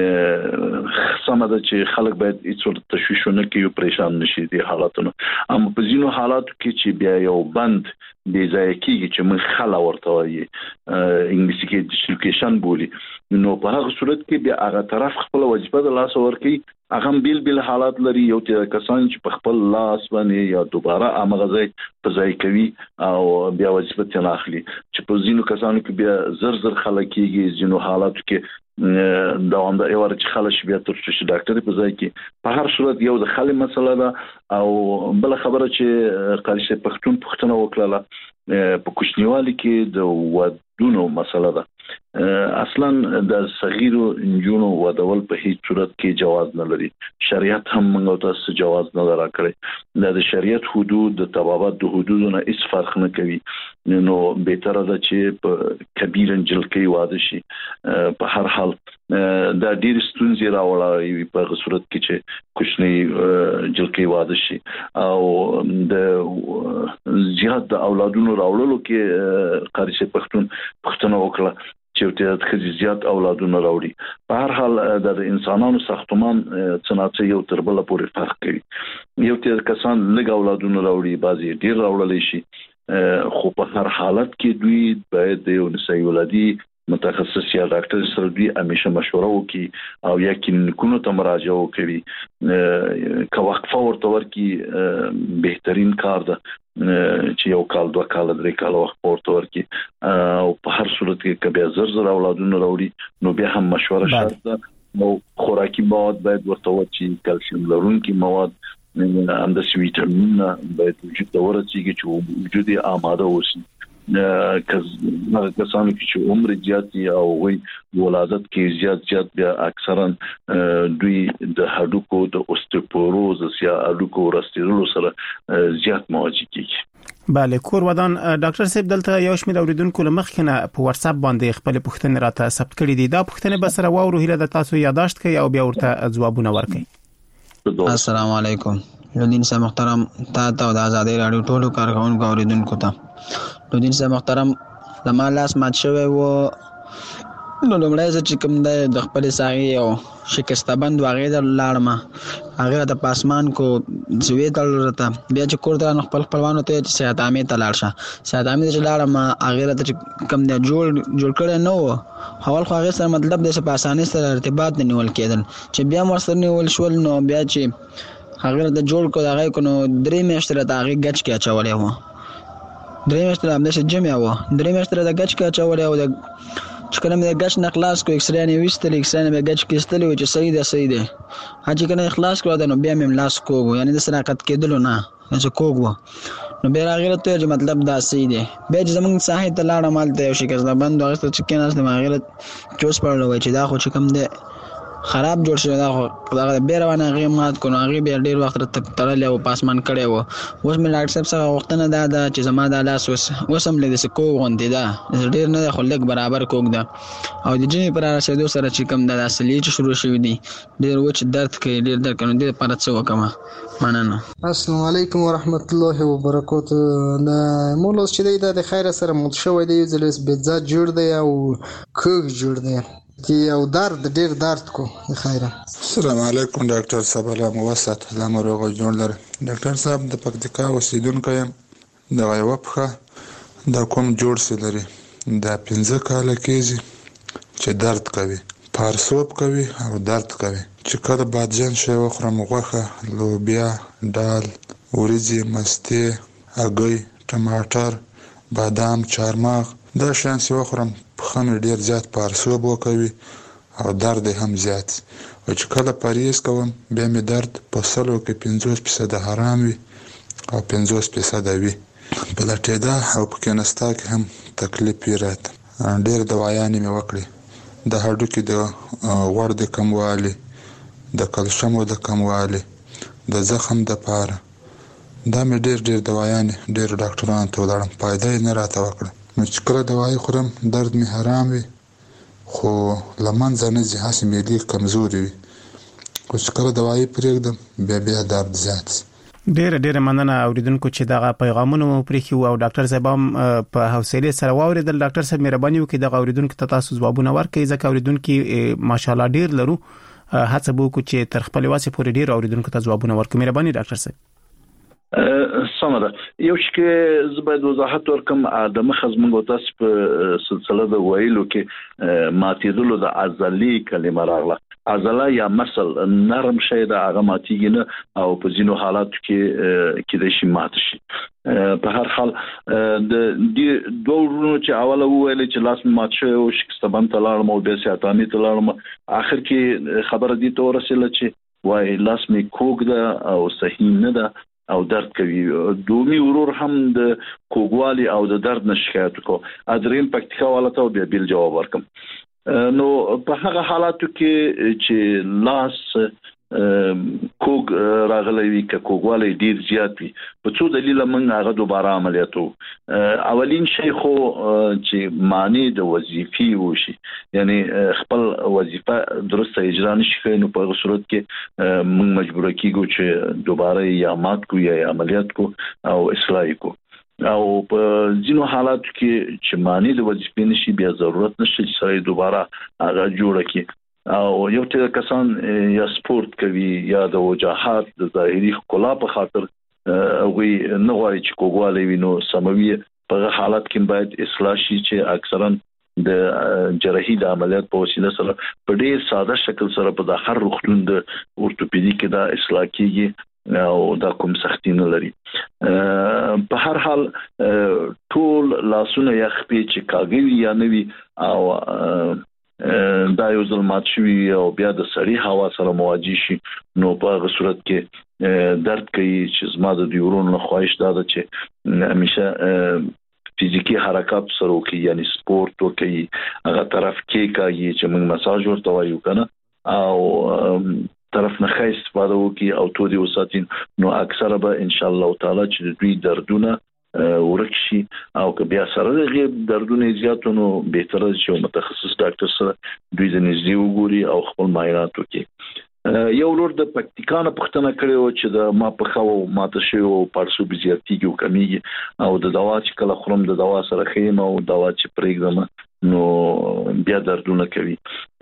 سمه ده چې خلک باید هیڅ تشویش نه کوي پریشان نشي دي حالاتونو اما په ځینو حالاتو کې چې بیا یو بند بې ځای کېږي چې موږ خلا ورته وایي انګلیسي کې ډیسلوکیشن بولي نو په هغه صورت کې بیا هغه طرف خپل وظیفه د لاس ورکوي هغه بیل بیل حالات لري یو ته کسان چې په خپل لاس باندې یا دوباره امغه په ځای کوي او بیا وظیفه ته اخلي چې په ځینو کسانو کې بیا زر زر خلک کېږي ځینو حالاتو کې دا هم د ایوار چې خلک بیا تر څو ډاکټر په ځای کې په هر صورت یو د خلک مسله ده او بل خبره چې قاری شه پښتون پښتنه وکړه په کوچنیوالي کې د ودونو مسله ده اصلا د صغیرو انجونو ودول په هیڅ صورت کې جواز نه لري شریعت هم موږ ته جواز نه راکړي د شریعت حدود د طبابت د حدودونو هیڅ فرق نه کوي نو به تر ده چې په کبیر انجل کې واده شي په هر حال دا ډیر ستونزې راوړي په صورت کې چې کوچنی جلکې واده شي او د زیات د اولادونو راوړلو کې قاری شه پښتون پښتنه وکړه چې ته د زیات اولادونو راوړي په هر حال د انسانانو ساختمان صنعت یو تر بل پورې فرق کوي یو ته کسان لږ اولادونو راوړي بعضي ډیر راوړل شي خو په هر حالت کې دوی باید یو نسایي ولادي متخصص یا ډاکټر سره دوی همیشه مشوره وکړي او یا کلینیکونو ته مراجعه وکړي که وقفه ورته ورکړي بهترین کار ده چې یو کال دوه کال درې کال وخت ورته ورکړي او په هر صورت کې که بیا زر زر اولادونه راوړي نو بیا هم مشوره شرط ده نو خوراکي مواد باید ورته ورکړي کلسیم لرونکي مواد هم د ویټامینونه باید وجود ته ورسیږي چې وجود یې آماده اوسي هغه کسانو چې عمر زیات او وي ولادت کې زیات زیات بیا اکثرا دوی د هډوکو د اوستیوپوروز یا هډوکو رستېدلو سره زیات مواجه کیږي بله کور ودان ډاکټر صاحب دلته یو شمېر اوریدونکو له مخکې نه په واتس اپ باندې خپل پوښتنې راته ثبت کړي دي دا پوښتنې به سره واورو هیله د تاسو یاداشت کوي او بیا ورته ځوابونه ورکړي السلام علیکم لودین صاحب محترم تا ته د آزادۍ راډیو ټولو کارکونکو اوریدونکو ته لودین صاحب محترم زما لاس مات شوی و نو لومړی زه چې کوم دی د خپلې ساغې او شکسته بند واغې ته لاړم هغې راته په اسمان کو زوې تړل راته بیا چې کور ته نو خپل خپلوانو ته چې صحت عامې ته لاړ شه صحت عامې ته چې لاړم هغې راته چې کوم دی جوړ جوړ کړی نه و اول خو هغې سره مطلب دی چې په اسانۍ سره ارتباط نه نیول کېدل چې بیا هم ورسره نیول شول نو بیا چې هغې راته جوړ کړو د هغې کو نو درې میاشتې راته هغې ګچ کې اچولی و درې میاشتې همداسې جمع و درې میاشتې راته ګچ کې اچولی او د چې کله مې د ګچ نه خلاص کړو ایکسرې یې ویستلې ایکسرې نه مې ګچ کې ایستلې وو چې صحیح ده صحیح دی هغه چې کله یې خلاص کړو نو بیا مې لاس کوږ و یعنې داسې راقت کېدلو نه چې کوږ و نو بیا هغې راته ویل چې مطلب دا صحیح دی بیا چې زموږ ساحې ته لاړم هلته یو شکسته بند واخېسته چې کېناستم هغې راته چوس پړلی وایي چې دا خو چې کوم دی خراب جوړ شوی دا خو دغه بیا روانه هغې مات کړو نو هغې بیا ډېر وخت راته تړلی او په اسمان کړی و اوس مې ډاکټر صاحب څخه غوښتنه دا ده چې زما دا لاس اوس اوس هم لږ داسې کوږ غوندې ده داسې ډېر نه دی خو لږ برابر کوږ ده او د ژمي په رارسېدو سره چې کوم ده دا سلیې چې شروع شوي دي ډېر وچ درد کوي ډېر درد کوي نو دې لپاره څه وکړمه مننه السلام علیکم ورحمت الله وبرکاته د مول اوس چې دی دا د خیره سره مات شوی دی یو ځل بې ځات جوړ دی او کوږ جوړ دی کې او درد ډیر درد کو خیره السلام علیکم ډاکټر صاحب الله موسط الله مروغه جوړ لره ډاکټر صاحب د پکتیکا اوسیدونکو یم د یو پخه د کوم جوړ سي لري د پنځه کال کېږي چې درد کوي پارسوب کوي او درد کوي. چې کله بادجان شی وخورم، غوښه، لوبیا، دال، وریځې، مستې، هګۍ، ټماټر، بادام، چارمغز، دا شیان چې وخورم پښه مې ډېر زیات پارسوب وکوي او درد هم زیات. او چې کله پرهیز کوم بیا مې درد په سلو کې پنځوس فیصده حرام وي او پنځوس فیصده وي. په لټېدا او په کېناستا کې هم تکلیف یې راته. ډېر دوايانې مې وکړې، د هډوکي د غوړ د کموالي، د کلشمو د کموالي، د زخم د پاره. دا مې ډېر ډېر دوايانې ډېر ډاکټرانو ته ولاړم، فایده یې نه راته وکړه. نو چې کله دوايي خورم درد مې حرام وي خو له منځه نه ځي، هسې معدې کمزورې وي. خو چې کله دوايي پرېږدم بیا بیا درد زیات. ډېر ډېر مننه اوریدونکو چې دغه پیغامونه مو پرېښي او ډاکټر صاحب هم په حوصله سره واوریدل. ډاکټر صاحب مهرباني وکړئ دغه اوریدونکو ته تاسو ځوابونه ورکړئ، ځکه اوریدونکو ماشاءالله ډېر لرو، هڅه به وکړو چې تر خپل واسه پورې ډېر اوریدونکو ته ځوابونه ورکړو. مهرباني ډاکټر صاحب. سمه ده. یو چې زبید وضاحت ورکم د مخز موږ تاسو په سلسله د ویلو کې ماتېدلو د عضلي کلمه راغله. عضله یا مسل نرم شي د هغه ماتېږي نه او په ځینو حالاتو کې کې د شي مات شي. په هر حال د دې دوه ورونو چې اوله ویل چې لاس مات شي او شکستبان تلاړم او د سیاتانی تلاړم، اخر کې خبره دي تور رسېله چې وای لاس می کوګ ده او صحیح نه ده او درد کوي. دومي ورور هم د کوګوالي او د درد نه شکایت وکړ. ادرین پکتیکا والته بیا بیل جواب ورکم. نو په هغه حالاتو کې چې لاس کوګ راغلی وي که کوګوالی ډیر زیات وي، په څو دلیله موږ هغه دوباره عملیاتو. اولین شی خو چې معنی د وظیفې وشي، یعنی خپل وظیفه درسته اجرا نشي کوي، نو په هغه صورت کې موږ مجبور کیږو چې دوباره یا مات کو یا عملیات کو او اصلاح کو. او په ځینو حالاتو کې چې معنی د وظیفې نشي، بیا ضرورت نشي چې سره دوباره هغه جوړ کړي. او یو څه کسان یا سپورت کوي یا د وجاهت د ظاهري ښکلا په خاطر وي نه غواړي چې کوګوالی وي، نو سموي په حالت کې باید اصلاح شي چې اکثرا د جراحي د عملیات په وسیله سره په ډیر ساده شکل سره په د هر روغتون د اورتوپیدیک دا اصلاح کیږي او دا کوم سختي نه لري. په هر حال ټول لاسونه یا خپې چې کاږي یا نوي او دا یو ځل مات شوي او بیا د سړی هوا سره مواجه شي، نو په هغه صورت کې درد کوي. چې زما د دیورونو نه خواهش دا ده چې همیشه فزیکی حرکات سره وکړي، یعنی سپورت وکړي، هغه طرف کې کوي چې موږ مساج ورته وایو کنه، او طرف نه ښه استفاده وکړي او تو دی وساتین، نو اکثره به ان شاء الله تعالی چې دوی دردونه ورکشي. او که بیا سره د غیب دردونه زیاتو، نو بهتره چې متخصص ډاکټر سره دوی د نږدې وګوري او خپل معاینات وکړي. یو لور د پکتیکانو پښتنه کړي و چې د ما په خو ماته شي او پارسو بزیاتیږي او کمیږي، او د دوا چې کله خورم د دوا سره خیم او دوا چې پرېږدم نو بیا دردونه کوي.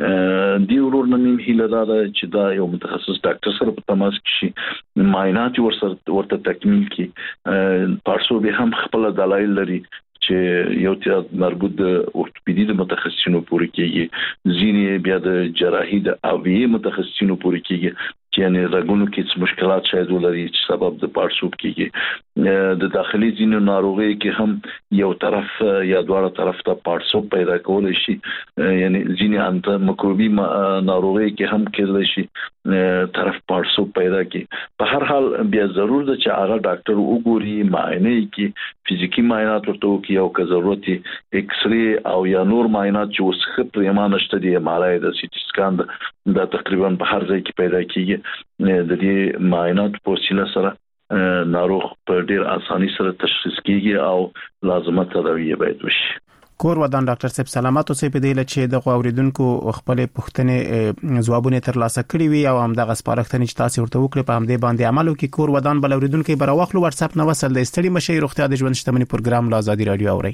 دی ورور نه مين هیله دا ده چې دا یو متخصص ډاکټر سره په تماس کې شي، معاینات ورسره ورته تکمیل کړي. پارسو به هم خپل دلایل لري چې یو تر مربوط د اورتوپیدي د متخصصینو پورې کېږي، ځینې بیا د جراحي د اویه متخصصینو پورې کېږي، یعنی رګونو کې مشکلات شاید ولري چې سبب د پارسوب کېږي. د داخلي ځینو ناروغي کې هم یو طرف یا دواړه طرف ته پارسوب پیدا کول شي، یعنی ځینې انت مکروبي ناروغي کې هم کېدل شي طرف پارسوب پیدا کی. په هر حال بیا ضرور ده چې هغه ډاکټر وګوري، معاینه کې فزیکی معاینات ورته وکړي، او که ضرورت ایکس ری او یا نور معاینات چې اوس خپ یمانه شته دي، مالای د سی ټی سکان دا تقریبا په هر ځای کې پیدا کیږي. د دې معاینات په وسیله سره ناروغ په ډیر اساني سره تشخیص کیږي او لازمه تداوی باید وشي. کور ودان ډاکټر صاحب سلامات اوسئ. په دې لچې د اوریدونکو خپل پوښتنې ځوابونه ترلاسه کړي وي او هم د غسپارښتنې چې تاسو ورته وکړي په همدې باندې عمل وکړي. کور ودان بل اوریدونکو بر واخلو واتس اپ نو وصل د استړي مشي روغتیا د ژوند شتمنۍ پروګرام لا آزادي رادیو اوري.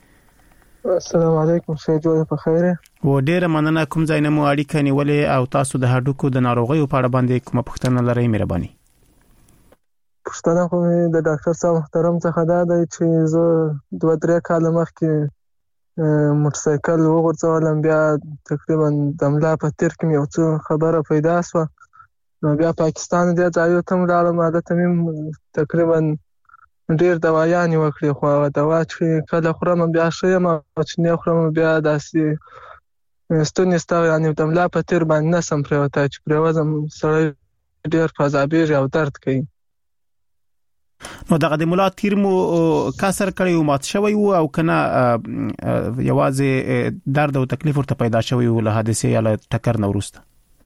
السلام علیکم، شه جوړ په خیر. و ډیره مننه. کوم ځای نه مو اړیکه نیولې او تاسو د هډوکو د ناروغیو په اړه باندې کومه پوښتنه لرئ؟ مهرباني. پوښتنه کوم د ډاکټر صاحب محترم څخه دا دی چې زه دوه درې کال مخکې موټرسایکل وغورځولم، بیا تقریبا د ملا په تیر کې مې یو څه خبره پیدا شوه، نو بیا پاکستان دې ځایو ته ولاړم. هلته مې تقریبا ډېر دوايانې وکړې، خو هغه دوا چې کله خورم بیا ښه یم، او چې نه خورم بیا داسې ستونی ستا، یعنې د ملا په تیر باندې نشم پرېوتی، چې پرېوځم سړی ډېر پازابېږي او درد کوي. نو دغه د ملا تیر مو کسر کړی او مات شوی وو، او کنه یوازې درد او تکلیف ورته پیدا شوی وو له حادثې یا له ټکر نه وروسته؟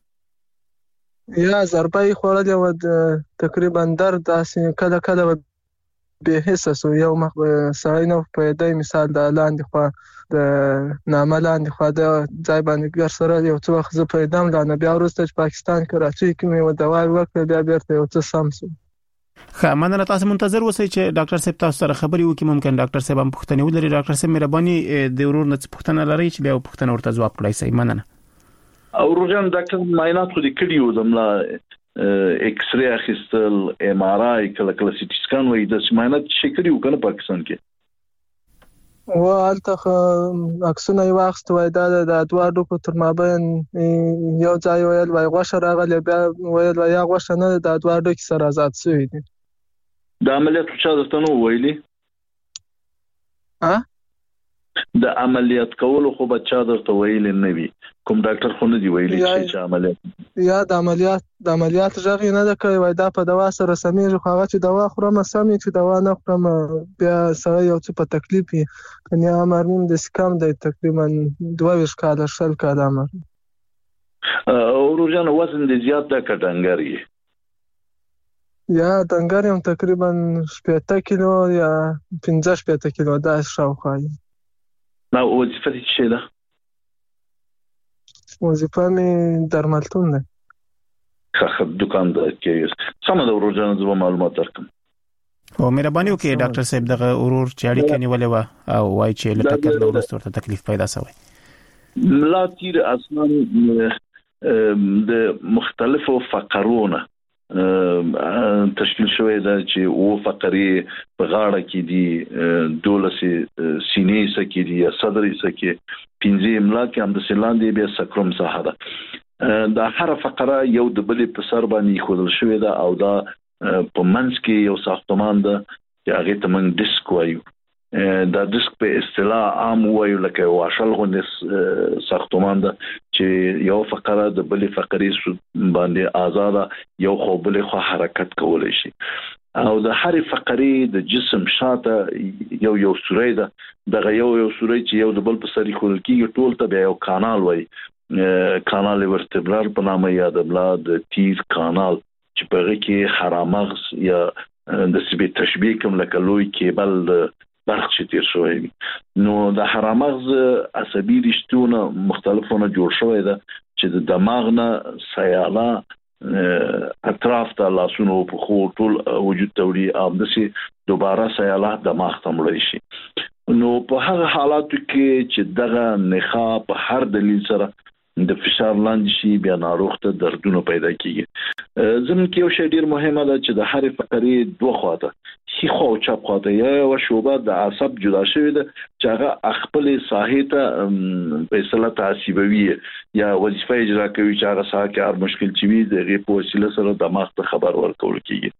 یا ضربه یې خوړلې وه، تقریبا درد داسې کله کله بې حسه سو، یو مخ سړی نه پوهېدی، مثال د لاندې خوا د نامه لاندې خوا د ځای باندې ګر سره یو څه وخت زه پوهېدم، لا نه بیا وروسته چې پاکستان کراچۍ کې مې یوه دوا وکړه، بیا بیرته یو څه سم سو. ښه، مننه. تاسو منتظر اوسئ چې ډاکټر صاحب تاسو سره خبرې وکړي، ممکن ډاکټر صاحب هم پوښتنې ولري. ډاکټر صاحب مهرباني د ورور نه پوښتنه لرئ چې بیا پوښتنه ورته ځواب کړئ. صحیح، مننه. او روزان ډاکټر معاینات خو دې کړي وو، د ملا ایکس ری اخیستل، ام آر آی، کله کله سی ټي سکان وایي، د معاینات شي کړي وو کنه پاکستان کې؟ و هلته عکسونه یې واخیست، وایي دا د دوه ډوکو تر مابین یو ځای ویل وایي غوښه راغلې، بیا ویل وایي یا غوښه نه ده، دا دوه ډوکې سره آزاد شوي دي. د عملیات چا درته نه ویلي؟ د عملیات کولو خو به چا درته ویلي نه وي؟ کوم ډاکټر خو نه دی ویلي چې عملیات یا د عملیات د عملیات غږ یې نه ده کړی، وایي دا په دوا سره سمېږي، خو هغه چې دوا خورم سمې، چې دوا نه خورم بیا سړی یو څه په تکلیف وي. کنیا عمر مې داسې کم دی، تقریبا دوه ویشت کاله شل کاله عمر. او روزانه وزن دې زیات ده که ډنګر یې؟ یا ډنګر یم، تقریبا شپېته کیلو یا پنځه شپېته کیلو داسې شاوخوا یم. نو وظیفه دې څه ده؟ وظیفه مې درملتون ده. ښه، دوکاندار کې. سمه ده روزانه، زه به معلومات درکړم. او مهرباني وکړئ ډاکټر صاحب دغه ورور چې اړیکه نیولې وه او وایي چې له ټکر نه وروسته ورته تکلیف پیدا شوی. ملا تیر اصلا د مختلفو فقرونه تشکیل شوی ده، چې او فقرې په غاړه کې دي، دولسې سینې سکې دي یا صدرې سکې، پنځه املا کې هم د سلاندې بیا سکروم ساحه ده. دا هر فقره یو د بلې په سر باندې ایښودل شوې ده، او دا په منځ کې یو ساختمان ده چې هغې ته موږ ډسک وایو. دا ډسک په اصطلاح عام وایو لکه واشل غوندې ساختمان ده، چې یو فقره د بلې فقرې باندې آزاده، یو خو بلې خو حرکت کولی شي. او د هرې فقرې د جسم شاته یو یو سوری ده، دغه یو یو سوری چې یو د بل په سر ایښودل کېږي، ټول ته بیا یو کانال وایي، کانال ورتبرال په نامه، یا د ملا د تیر کانال، چې په هغې کې خرامغز یا د سبې تشبیه کوم لکه لوی کیبل د برق چې تیر شوی وي. نو د خرامغز عصبي رشتونه مختلفونه جوړ شوی ده، چې د دماغ نه سیاله اطراف ته لاسونو په خو ټول وجود ته وړي، او داسې دوباره سیاله دماغ ته مړی شي. نو په هغه حالاتو کې چې دغه نخا په هر دلیل سره د فشار لاندې شي، بیا ناروغ ته دردونه پیدا کیږي. زموږ کې یو شی ډیر مهمه ده چې د هرې فقرې دوه خواته، ښي خوا او چپ خواته یوه شعبه د عصب جدا شوې ده، چې هغه خپلې ساحې ته فیصله تعصیبوي یا وظیفه اجرا کوي، چې هغه ساحه کې هر مشکل چې وي د هغې په وسیله سره دماغ ته خبر ورکول کیږي.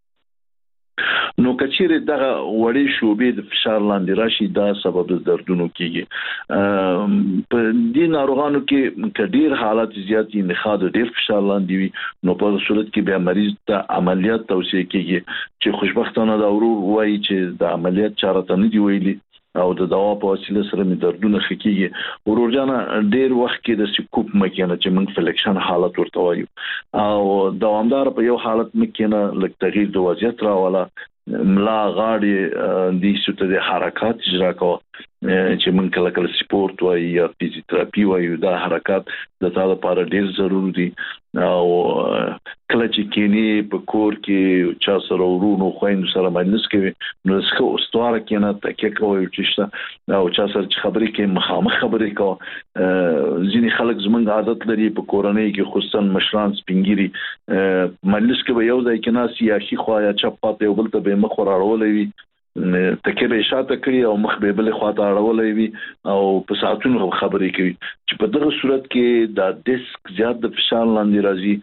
نو کچېرې دغه وړې شعبې د فشار لاندې راشي، دا سبب د دردونو کیږي. په دې ناروغانو کې که ډېر حالات زیات وي، نخاع د ډېر فشار لاندې وي، نو په صورت کې بیا مریض ته عملیات توصیه کیږي، چې خوشبختانه دا ورور وایي چې د عملیات چاره ته نه دی ویلي، او د دوا په وسیله سره مې دردونه ښه کیږي. ورور جانه ډېر وخت کې د سکوپ مکینه چې موږ فلیکشن حالت ورته وایو، او دوامدار په یو حالت مکینه لږ تغییر د وضعیت راوله، ملا غاړې دې سوته د حرکات اجرا کوه، چې موږ کله کله سپورت وایي یا فزیوتراپي وایو. دا حرکات د تا لپاره ډېر ضروري دي، او کله چې کینې په کور کې چا سره ورونو خویندو سره مجلس کوي، نو څه استواره کینه تکیه کوي چې شته، او چا سره چې خبرې کوي مخامخ خبرې کوه. ځینې خلک زموږ عادت لري په کورنۍ کې، خصوصا مشران سپینګیري، مجلس کې به یو ځای کې ناست یا ښي خوا یا چپ خوا ته یو بل ته به یې مخ ور اړولی وي، تکبه شاته کړی او مخ به بل خواته اړولې وي او په ساعتونو خبرې کوي چې په دغه صورت کې د ډیسک زیات د فشار لاندې راځي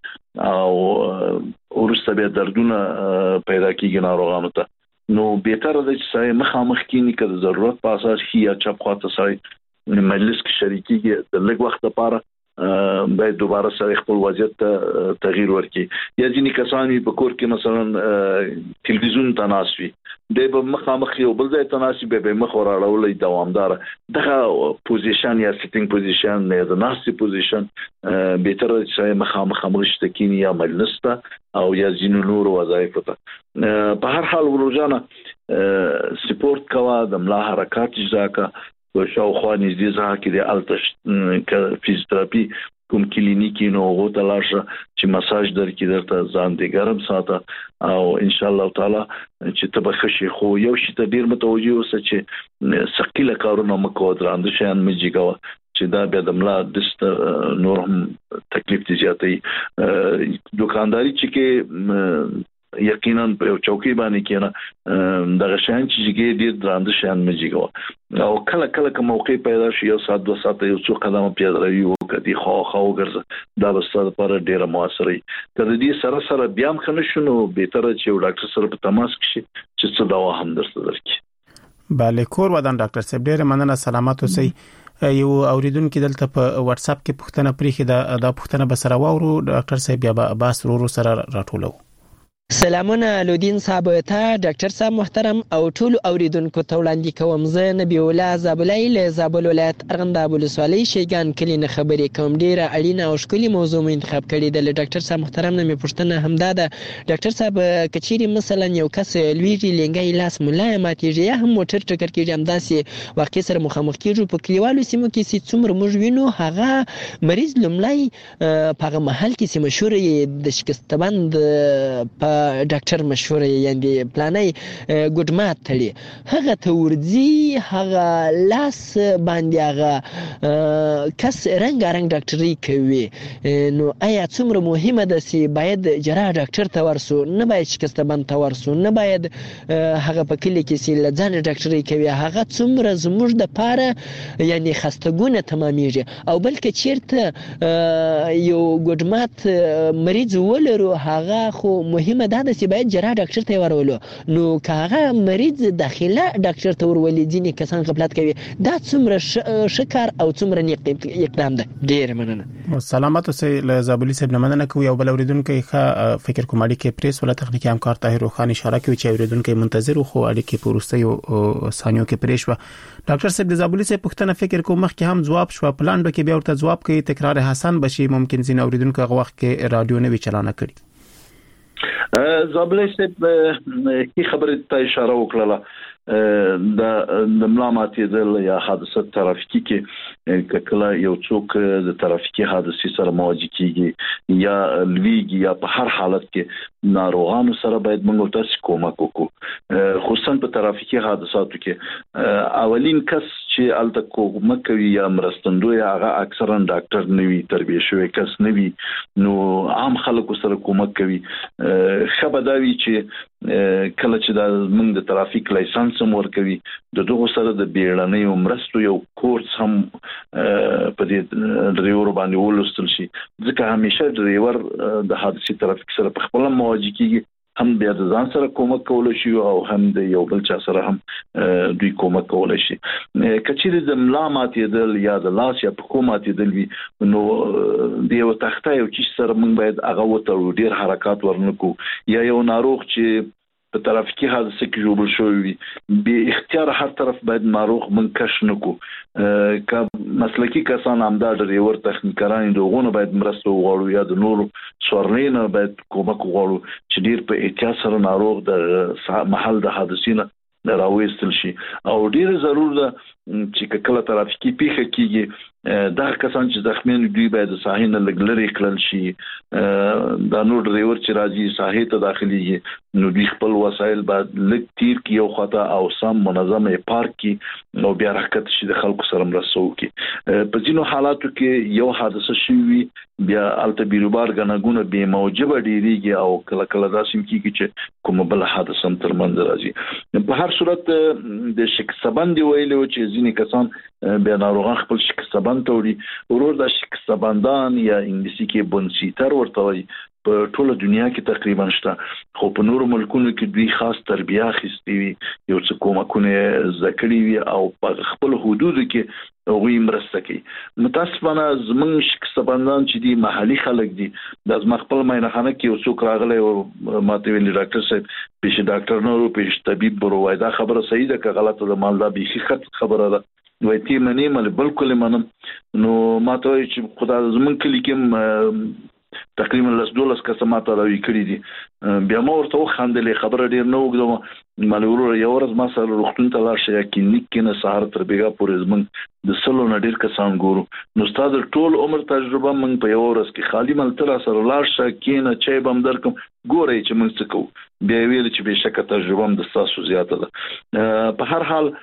او ورسته به دردونه پیدا کیږي ناروغانو ته. نو بهتره ده چې سړی مخامخ کینی که د ضرورت په اساس هي یا چپ خواته سړی مجلس کې شریکي د لږ وخت لپاره باید دوباره سړی خپل وضعیت ته تغییر ورکړي. یا ځینې کسان په کور کې مثلا تلویزیون ته ناست وي د به مخامخ یو بل ځای ته ناست به مخ وراړولې دوامدار دغه پوزیشن یا سیټینګ پوزیشن یا د ناستي پوزیشن بهتره ده چې مخامخ مخامخ کینی یا مجلس ته او یا ځینو نور وظایف ته. په هر حال ورجانه سپورت کوا د ملا حرکات اجرا کا او شاوخوا نږدې ځای کې د التش فیزیوتراپي کوم کلینیکی نو غوته لاشه چې مساج درکې درته ځان دې ګرم ساته او ان شاء الله تعالی چې تبخشي خو یو شی ته ډیر متوجي اوسه چې ثقيله کارونه مکو درانده شان مجيګه چې دا بیا د ملا دست نور هم تکلیف دي زیاتې دکانداري چې کې یقینا په یو چوکي باندې کېنه دغه شان چې کې ډیر درانده شان مجيګه او کله کله کوم موقع پیدا شي یو سات دوه سات یو څو قدمه پیاده روي او کدي خو خو ګرځه دا بستر لپاره ډیره موثري کله دې سره سره بیا هم خنه شنو بهتره چې یو ډاکټر سره په تماس کې چې څه دوا هم درته درکړي. bale کور ودان ډاکټر صاحب ډیره مننه سلامات اوسئ. یو اوریدونکو دلته په واتس اپ کې پوښتنه پریخي دا د پوښتنه بسره وورو ډاکټر صاحب بیا عباس ورو سره راټولو. سلامونه لودین صاحب ته ډاکټر صاحب محترم او ټول اوریدونکو ته وړاندې کوم زه نبی الله زابلای له زابل ولایت ارغنداب ولسوالۍ شیګان کلی نه خبرې کوم. ډیره اړینه او ښکلي موضوع مې انتخاب کړې ده. ډاکټر صاحب محترم نه مې پوښتنه همدا ده ډاکټر صاحب کچيري مثلا یو کس لویږي لنګي لاس ملای ماتېږي یا هم موټر ټکر کېږي همداسې واقع سره مخامخ کېږي په کلیوالو سیمو کې چې څومره موږ وینو هغه مریض لملای په هغه محل کې چې مشهور د شکستبند په ډاکټر مشهور یاندې پلانای ګډمات تړي هغه تورځي هغه لاس باندې هغه کس رنگ رنگ ډاکټري کوي نو آیا څومره مهمه ده چې باید جراح ډاکټر ته ورسو نه باید شکستبند ته ورسو نه باید هغه په کلی کې چې لځان ډاکټري کوي هغه څومره زموږ د پاره یعنی خستګونه تمامېږي او بلکې چیرته یو ګډمات مریض ولرو هغه خو مهمه دا د سی باید جراح ډاکټر ته ورولو نو کاغه مریض داخله ډاکټر ته ورولې ځینې کسان غفلت کوي دا څومره شکر او څومره نیق اقدام ده. ډیر مننه. سلامات اوسئ. له زابلي صاحب مننه کوي او بل اوریدونکو ښه فکر کوم اړیکې پریس ولا تخنیکی همکار طاهر خان اشاره کوي چې اوریدونکو منتظر خو اړیکې پروستي ثانیو کې پریش و. ډاکټر صاحب د زابلي صاحب پوښتنه فکر کوم مخکې هم جواب شو پلاندو کې بیا ورته جواب کوي تکرار حسن بشي ممکن زین اوریدونکو هغه وخت کې رادیو نه وی چلانه کړي. زابلي صاحب کی خبره ته اشاره وکړه د ملا ماتېدل یا حادثه ترافیکي کې کله یو څوک د ترافیکي حادثې سره مواجه کیږي یا لویږي یا په هر حالت کې ناروغانو سره باید موږ تاسو کومک وکړو خصوصا په ترافیکي حادثاتو کې اولین کس چې الته کومک کوي یا مرستندوی هغه اکثرا ډاکټر نوي تربیه شوی کس نوي نو عام خلکو سره کومک کوي خبرداري چې کله چې د موږ د ترافیک لایسنس مور کوي د دغه سره د بیړنۍ مرستو یو کورس هم په دې ډرایور باندې ولستل شي ځکه همیشه ډرایور د حادثې ترافیک سره په خپل مواجه کیږي هم بیا د ځان سره کومک کول شي او هم د یو بل چا سره هم دوی کومک کول شي. کچېر د ملا ماتېدل یا د لاس یا په کومه ماتېدل وي نو د یو تخته یو چې سره موږ باید هغه وته ډیر حرکت ورنکو یا یو ناروغ چې په ترافیکي حادثه کې جوړ شوی وي به اختیار هر طرف باید ناروغ منکش نکو ک مسلکی کسان همدا ډرایور تخنیکران دغه باید مرسته وغواړو یا د نور سورلینه باید کومک وغواړو چې ډیر په احتیاط سره ناروغ د محل د حادثې نه راوېستل شي او ډیر ضرور ده چې کله ترافیکي پیښه کیږي دا کسان چې زخمیان دوی باید د ساحې نه لګلري کړل شي دا نور ډرایور چې راځي ساحې ته داخليږي نو دوی خپل وسایل باید لګ تیر کی او خطا او سم منظمه پارک کی نو بیا حرکت شي د خلکو سره مرسته وکي په ځینو حالاتو کې یو حادثه شوی بیا الته بیروبار غنګونه به موجبه ډیریږي او کله کله داسې کیږي چې کوم بل حادثه هم تر منځ راځي په هر صورت د شکسبند ویلو چې ځینې کسان بیا ناروغان خپل شکسبند توري ورور د شکسبندان یا انګلیسي کې بونسیتر ورته وي په ټوله دنیا کې تقریبا شته خو په نورو ملکونو کې دوی خاص تربیه اخیستي وي یو څه کومکونه ذکرې وي او په خپل حدودو کې هغوی مرسته کوي متاسفانه زمونږ شکسبندان چې دي محلي خلک دي د زما خپل ماینخانه کې یو څوک راغلی او ماته ویلي ډاکټر صاحب پیش ډاکټر نه ورو پیش طبيب برو وای دا خبره صحیح ده که غلطه ده مالدا به خط خبره ده وای تی منی مل بالکل منم نو ماته چې خدای زمونږ کلی کې تقریبا لس دولس کسماته راوي کړی دي بیا مو ورته خندلې خبره ډیر نو وګدم مالورو یو ورځ ما سره روغتون ته لاړ شي کلینیک کې نه سهار تر بیګا پورې زمون د سلو نډیر کسان ګورو نو ستاسو ټول عمر تجربه من په یو ورځ کې خالی مل تر سره لاړ شي کینه چای بم درکم ګورې چې موږ څه کوو بیا ویل چې به شک تجربه هم د تاسو زیاته ده په هر حال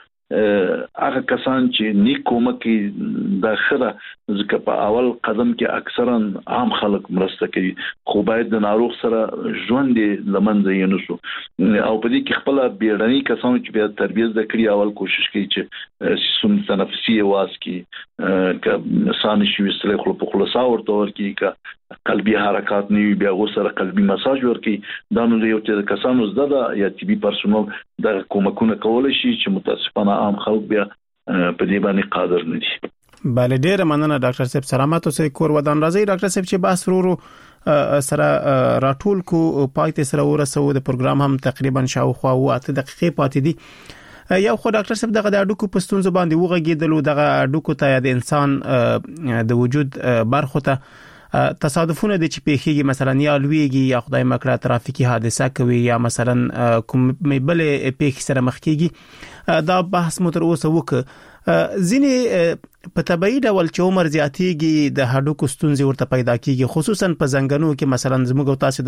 هغه کسان چې نیکومه کې داخله ځکه په اول قدم کې اکثرا عام خلک مرسته کوي خو باید د ناروغ سره ژوند لمنځه یې نشو او په دې کې خپل بیړني کسان چې بیا تربیه ذکرې اول کوشش کوي چې سیستم تنفسي واس کې ک سان شي وسله خپل په خلاصا ورته ورکی ک قلبي حرکات نیوي بیا غوسره قلبي مساج ورکی دا نو یو چې کسانو زده یا طبي پرسونل د کومکونه کول شي چې متاسفانه عام خلک بیا په دې باندې قادر نه دي بله ډیره مننه ډاکټر صاحب سلامات اوسئ کور ودان راځي ډاکټر صاحب چې بحث ورو سره راټول کو پایته سره ورسو د پروګرام هم تقریبا شاوخوا واته دقیقې پاتې دي یو خو ډاکټر صاحب دغه د اډوکو پستونز باندې وغږیدلو دغه اډوکو ته د انسان د وجود برخو ته تصادفونه د چې پیخیږي مثلا یا لویږي یا خدای مکړه ترافیکي حادثه کوي یا مثلا کوم بل پیخ سره مخ کیږي دا بحث مو تر اوسه وکړه ځینې په طبيعي ډول چې عمر زیاتیږي د هډوکو ستونزې ورته پیدا کیږي خصوصا په زنګنو کې مثلا زموږ تاسو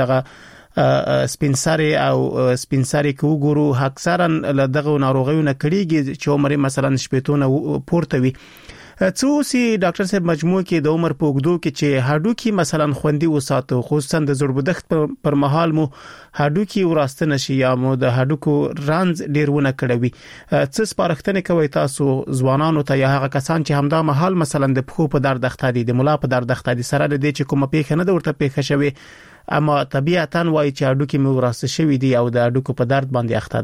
دغه سپینساري او سپینساري کو ګورو اکثرا دغه ناروغیونه کړيږي چې عمر مثلا شپېتونه پورته وي څو سي ډاکټر صاحب مجموع کې د عمر په وګدو کې چې هډوکي مثلا خوندي وساتو خصوصا د زړبدخت پر مهال مو هډوکي وراسته نشي یا مو د هډوکو رانز ډیرونه کړوي څه سپارښتنه کوي تاسو ځوانانو ته یا هغه کسان چې همدا مهال مثلا د پخو په درد اخته دي د مولا په درد اخته دي سره د دې چې کومه پیښه نه د ورته پیښه شوي اما طبيعتاً وایي چې هډوکي مو وراسته شوي دي او د هډوکو په درد باندې اخته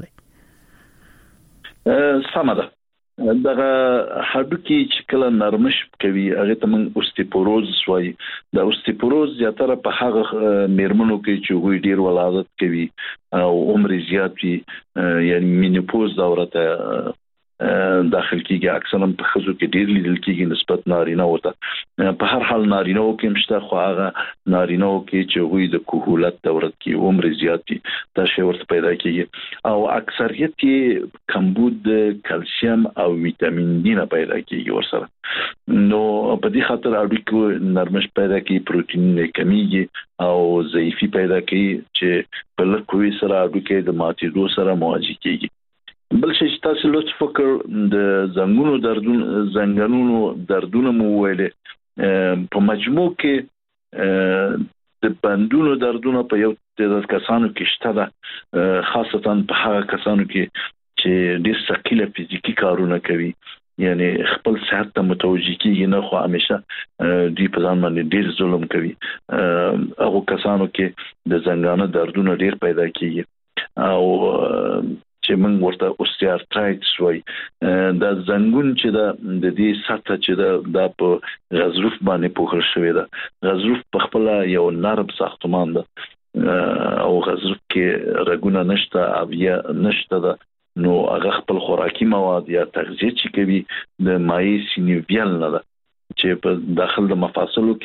دي سمه دغه هډوکي چې کله نرمش کوي هغه ته موږ اوستیپوروز وایي د اوستیپوروز زیاتره په هغه میرمنو کې چې وی ډیر ولادت کوي او عمر زیات وي یعنی مینوپوز دوره ته داخل کیږي اکثرا په خزو کې ډیر لیدل کیږي نسبت نارینه وته په هر حال نارینه کې مشته خو هغه نارینه کې چې وی د کوهولت دوره کې عمر زیات دي دا شی ورته پیدا کیږي او اکثریت کې کمبود کلسیم او ویټامین ډي نه پیدا کیږي ورسره نو په دې خاطر اډوکو نرمش پیدا کوي پروتین نه کمیږي او ضعیفي پیدا کوي چې په لکوي سره اډوکو د ماتېدو سره مواجه کیږي بل شي چې تاسو لوڅ فکر د زنګونو دردونو زنګونو دردونه مو ویلې په مجموع کې د بندونو دردونه په یو د کسانو کې شته ده خاصتا په هغه کسانو کې چې ډېر ثقيله فزیکی کارونه کوي یعنی خپل صحت ته متوجي کیږي نه خو همیشه دی په ځان باندې ډېر ظلم کوي هغه کسانو کې د زنګانه دردونه ډېر پیدا کیږي او چې موږ ورته اوستیارترایتس وایي دا زنګون چې د دې سطح چې د په غضروف باندې پوښل شوی ده غضروف په خپل یو نرم ساختمان ده او غضروف کې رګونه نشته او یا نشته ده نو هغه خپل خوراکي مواد یا تغذیه چې کوي د مایع سینوویال نه ده چې په داخل د مفاصلو کې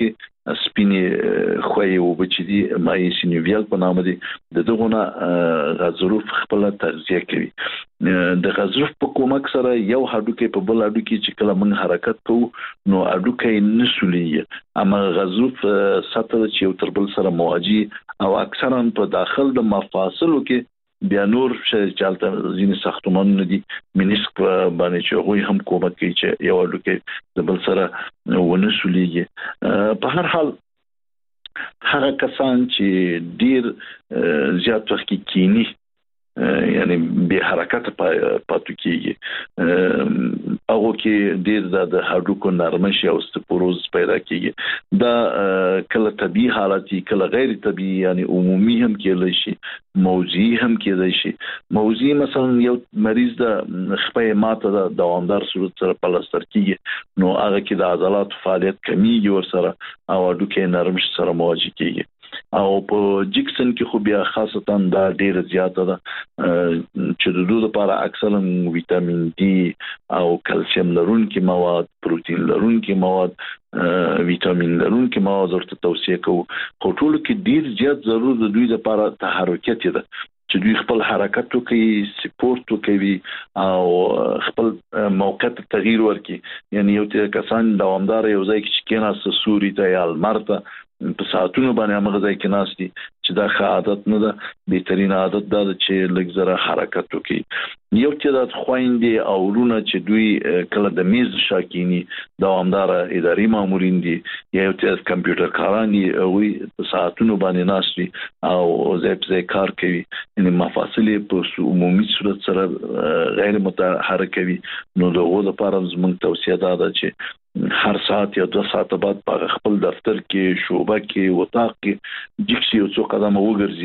سپینې خوې او بچدي مای سینویل په نامه دي دغه غضروف خپل تغذیه کوي د غضروف په کومک سره یو هډوکي په بل هډوکي چې کله موږ حرکت کوو نو هډوکي نسولي اما غضروف سطح چې تر بل سره مواجه او اکثرا په داخل د مفاصلو کې بیا نور چې چالت ځینې ساختمانونه دي منسک باندې چې هغه هم کومک کوي چې یو لکه د بل سره ونسولېږي په هر حال هر کسان چې ډیر زیات وخت کې کینی یعنی به حرکت پاتو کیږي هغه کې ډیر د هډوکو نرمش او استپوروز پیدا کیږي دا کله طبي حالتي کله غیر طبي یعنی عمومي هم کېدای شي موضعي هم کېدای شي موضعي مثلا یو مریض د خپې ماته د دوامدار صورت سره پلاستر کیږي نو هغه کې د عضلات فعالیت کمیږي ور سره او هډوکو نرمش سره مواجه کیږي او په جکسن کې خو بیا خاصتا دا ډیر زیاته ده چې د دوه لپاره اکثرا ویټامین ډي او کلسیم لرونکي مواد پروتین لرونکي مواد ویټامین لرونکي مواد ورته توصیه کوو خو ټول کې ډیر زیات ضرورت د دوی لپاره تحرکات ده چې دوی خپل حرکت کوي سپورت کوي او خپل موقت تغییر ورکي یعنی یو ته کسان دوامدار یو ځای کې کېناست سوري ته یا المرته په ساعتونو باندې هغه ځای کې ناشتي چې دا ښه عادت نه ده بهترین عادت دا چې لږ زره حرکت وکړي یو چې د خويندې او ورونه چې دوی کله د میز شاکینی دوامدار اداري مامورین دي یا یو چې کمپیوټر کاران دي وي په ساعتونو باندې ناشتي او زیات زیات کار کوي یعنی مفاصل په عمومي صورت سره غیر متحرک وي نو دغه لپاره زموږ توصیه ده چې هر ساعت یا دو ساعت بعد په خپل دفتر کې شوبه کې وطاق کې جکسي او څو قدمه وګرځي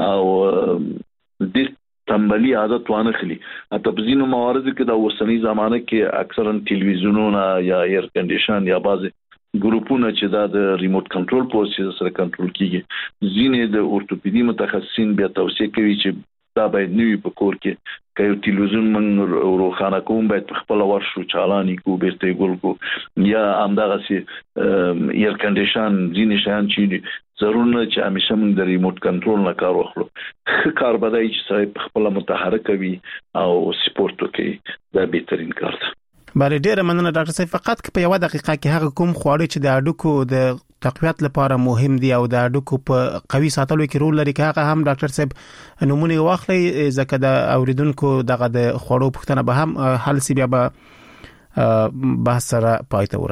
او د تنبلي عادت وانه خلی اته په ځینو موارد کې د اوسنۍ زمانه کې اکثرا ټلویزیونونه یا ایر کنډیشن یا بعض ګروپونه چې دا د ریموټ کنټرول پروسس سره کنټرول کیږي ځینې د اورتوپیدي متخصصین بیا توصیه کوي چې دا باید نوی په کور کې کایو تلویزیون من روخانه کوم باید خپل ورشو چالانې کو بیرته ګول کو یا همدغه سي ایر کنډیشن ځینې شان چې ضرور نه چې همیشه موږ د ریموټ کنټرول نه کار واخلو ښه کار بدای چې سره خپل متحرک وي او سپورت کوي دا بهترین کار ده بله ډیره مننه ډاکټر صاحب فقط په یو دقیقه کې هغه کوم خواړه چې د هډوکو د تقویت لپاره مهم دي او د هډوکو په قوي ساتلو کې رول لري هغه هم ډاکټر صاحب نمونه واخلي ځکه د اوریدونکو دغه د خوړو پوښتنه به هم حل سی بیا به بحث سره پاتې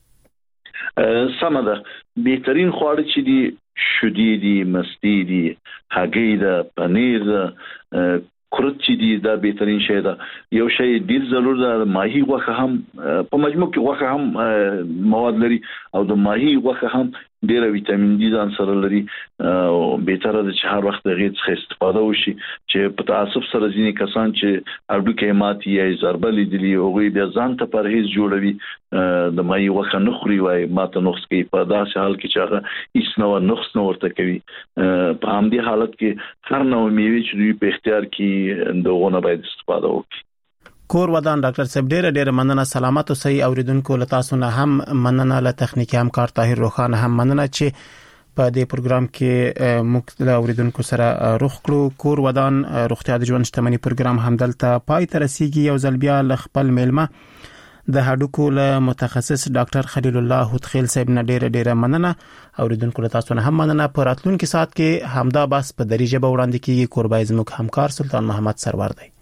ورسو سمه ده بهترین خواړه چې دي شودي دي مستی دي هګۍ ده پنیر ده کورت چې دي دا بهترین شی ده یو شی ډیر ضرور ده ماهی غوښه هم په مجموع کې غوښه هم مواد لري او د ماهی غوښه هم ډیر ویټامین ډي ځان سره لري او بهتره ده چې هر وخت دغه څخه استفاده وشي چې په تاسف سره ځینې کسان چې هډوکي ماتي یا ضربه لیدلي او بیا ځان ته پرهیز جوړوي د ماهی غوښه نه خوري وای ماته نقص کوي په داسې حال کې چې هغه هیڅ نو نقص نه ورته کوي په همدې حالت کې هر نوع میوه چې دوی په اختیار کې دغه باید استفاده وکړي کور ودان ډاکټر صاحب ډېر ډېر مننه سلامات اوسئ اوریدونکو له تاسو نه هم مننه له تخنیکی همکار طاهر روخان هم مننه چې په دې پروګرام کې مختلف اوریدونکو سره روغ کړو کور ودان روغتیا د ژوند شتمنۍ پروګرام هم دلته پای ته رسیدي یو ځل بیا ل خپل میلمه د هډوکو له متخصص ډاکټر خلیل الله هوتخیل صاحب نه ډېر ډېر مننه اوریدونکو له تاسو نه هم مننه په راتلونکي ساعت کې همدا بس په دری ژبه وړاندې کیږي کوربای زموږ همکار سلطان محمد سرور دی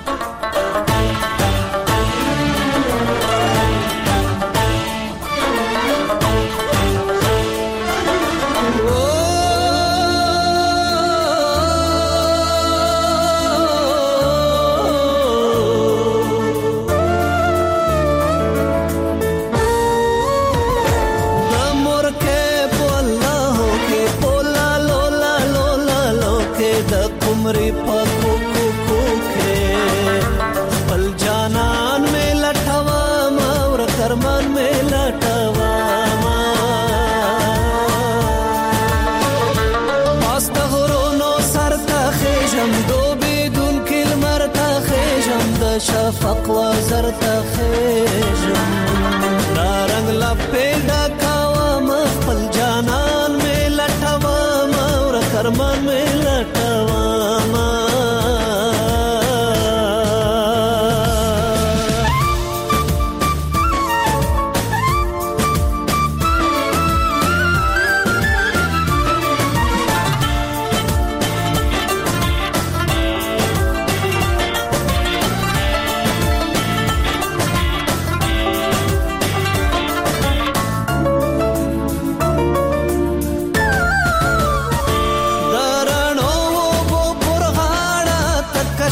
شفق وزرت خیجم نارنگ لپیدا کوا مخفل جان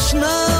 آشنا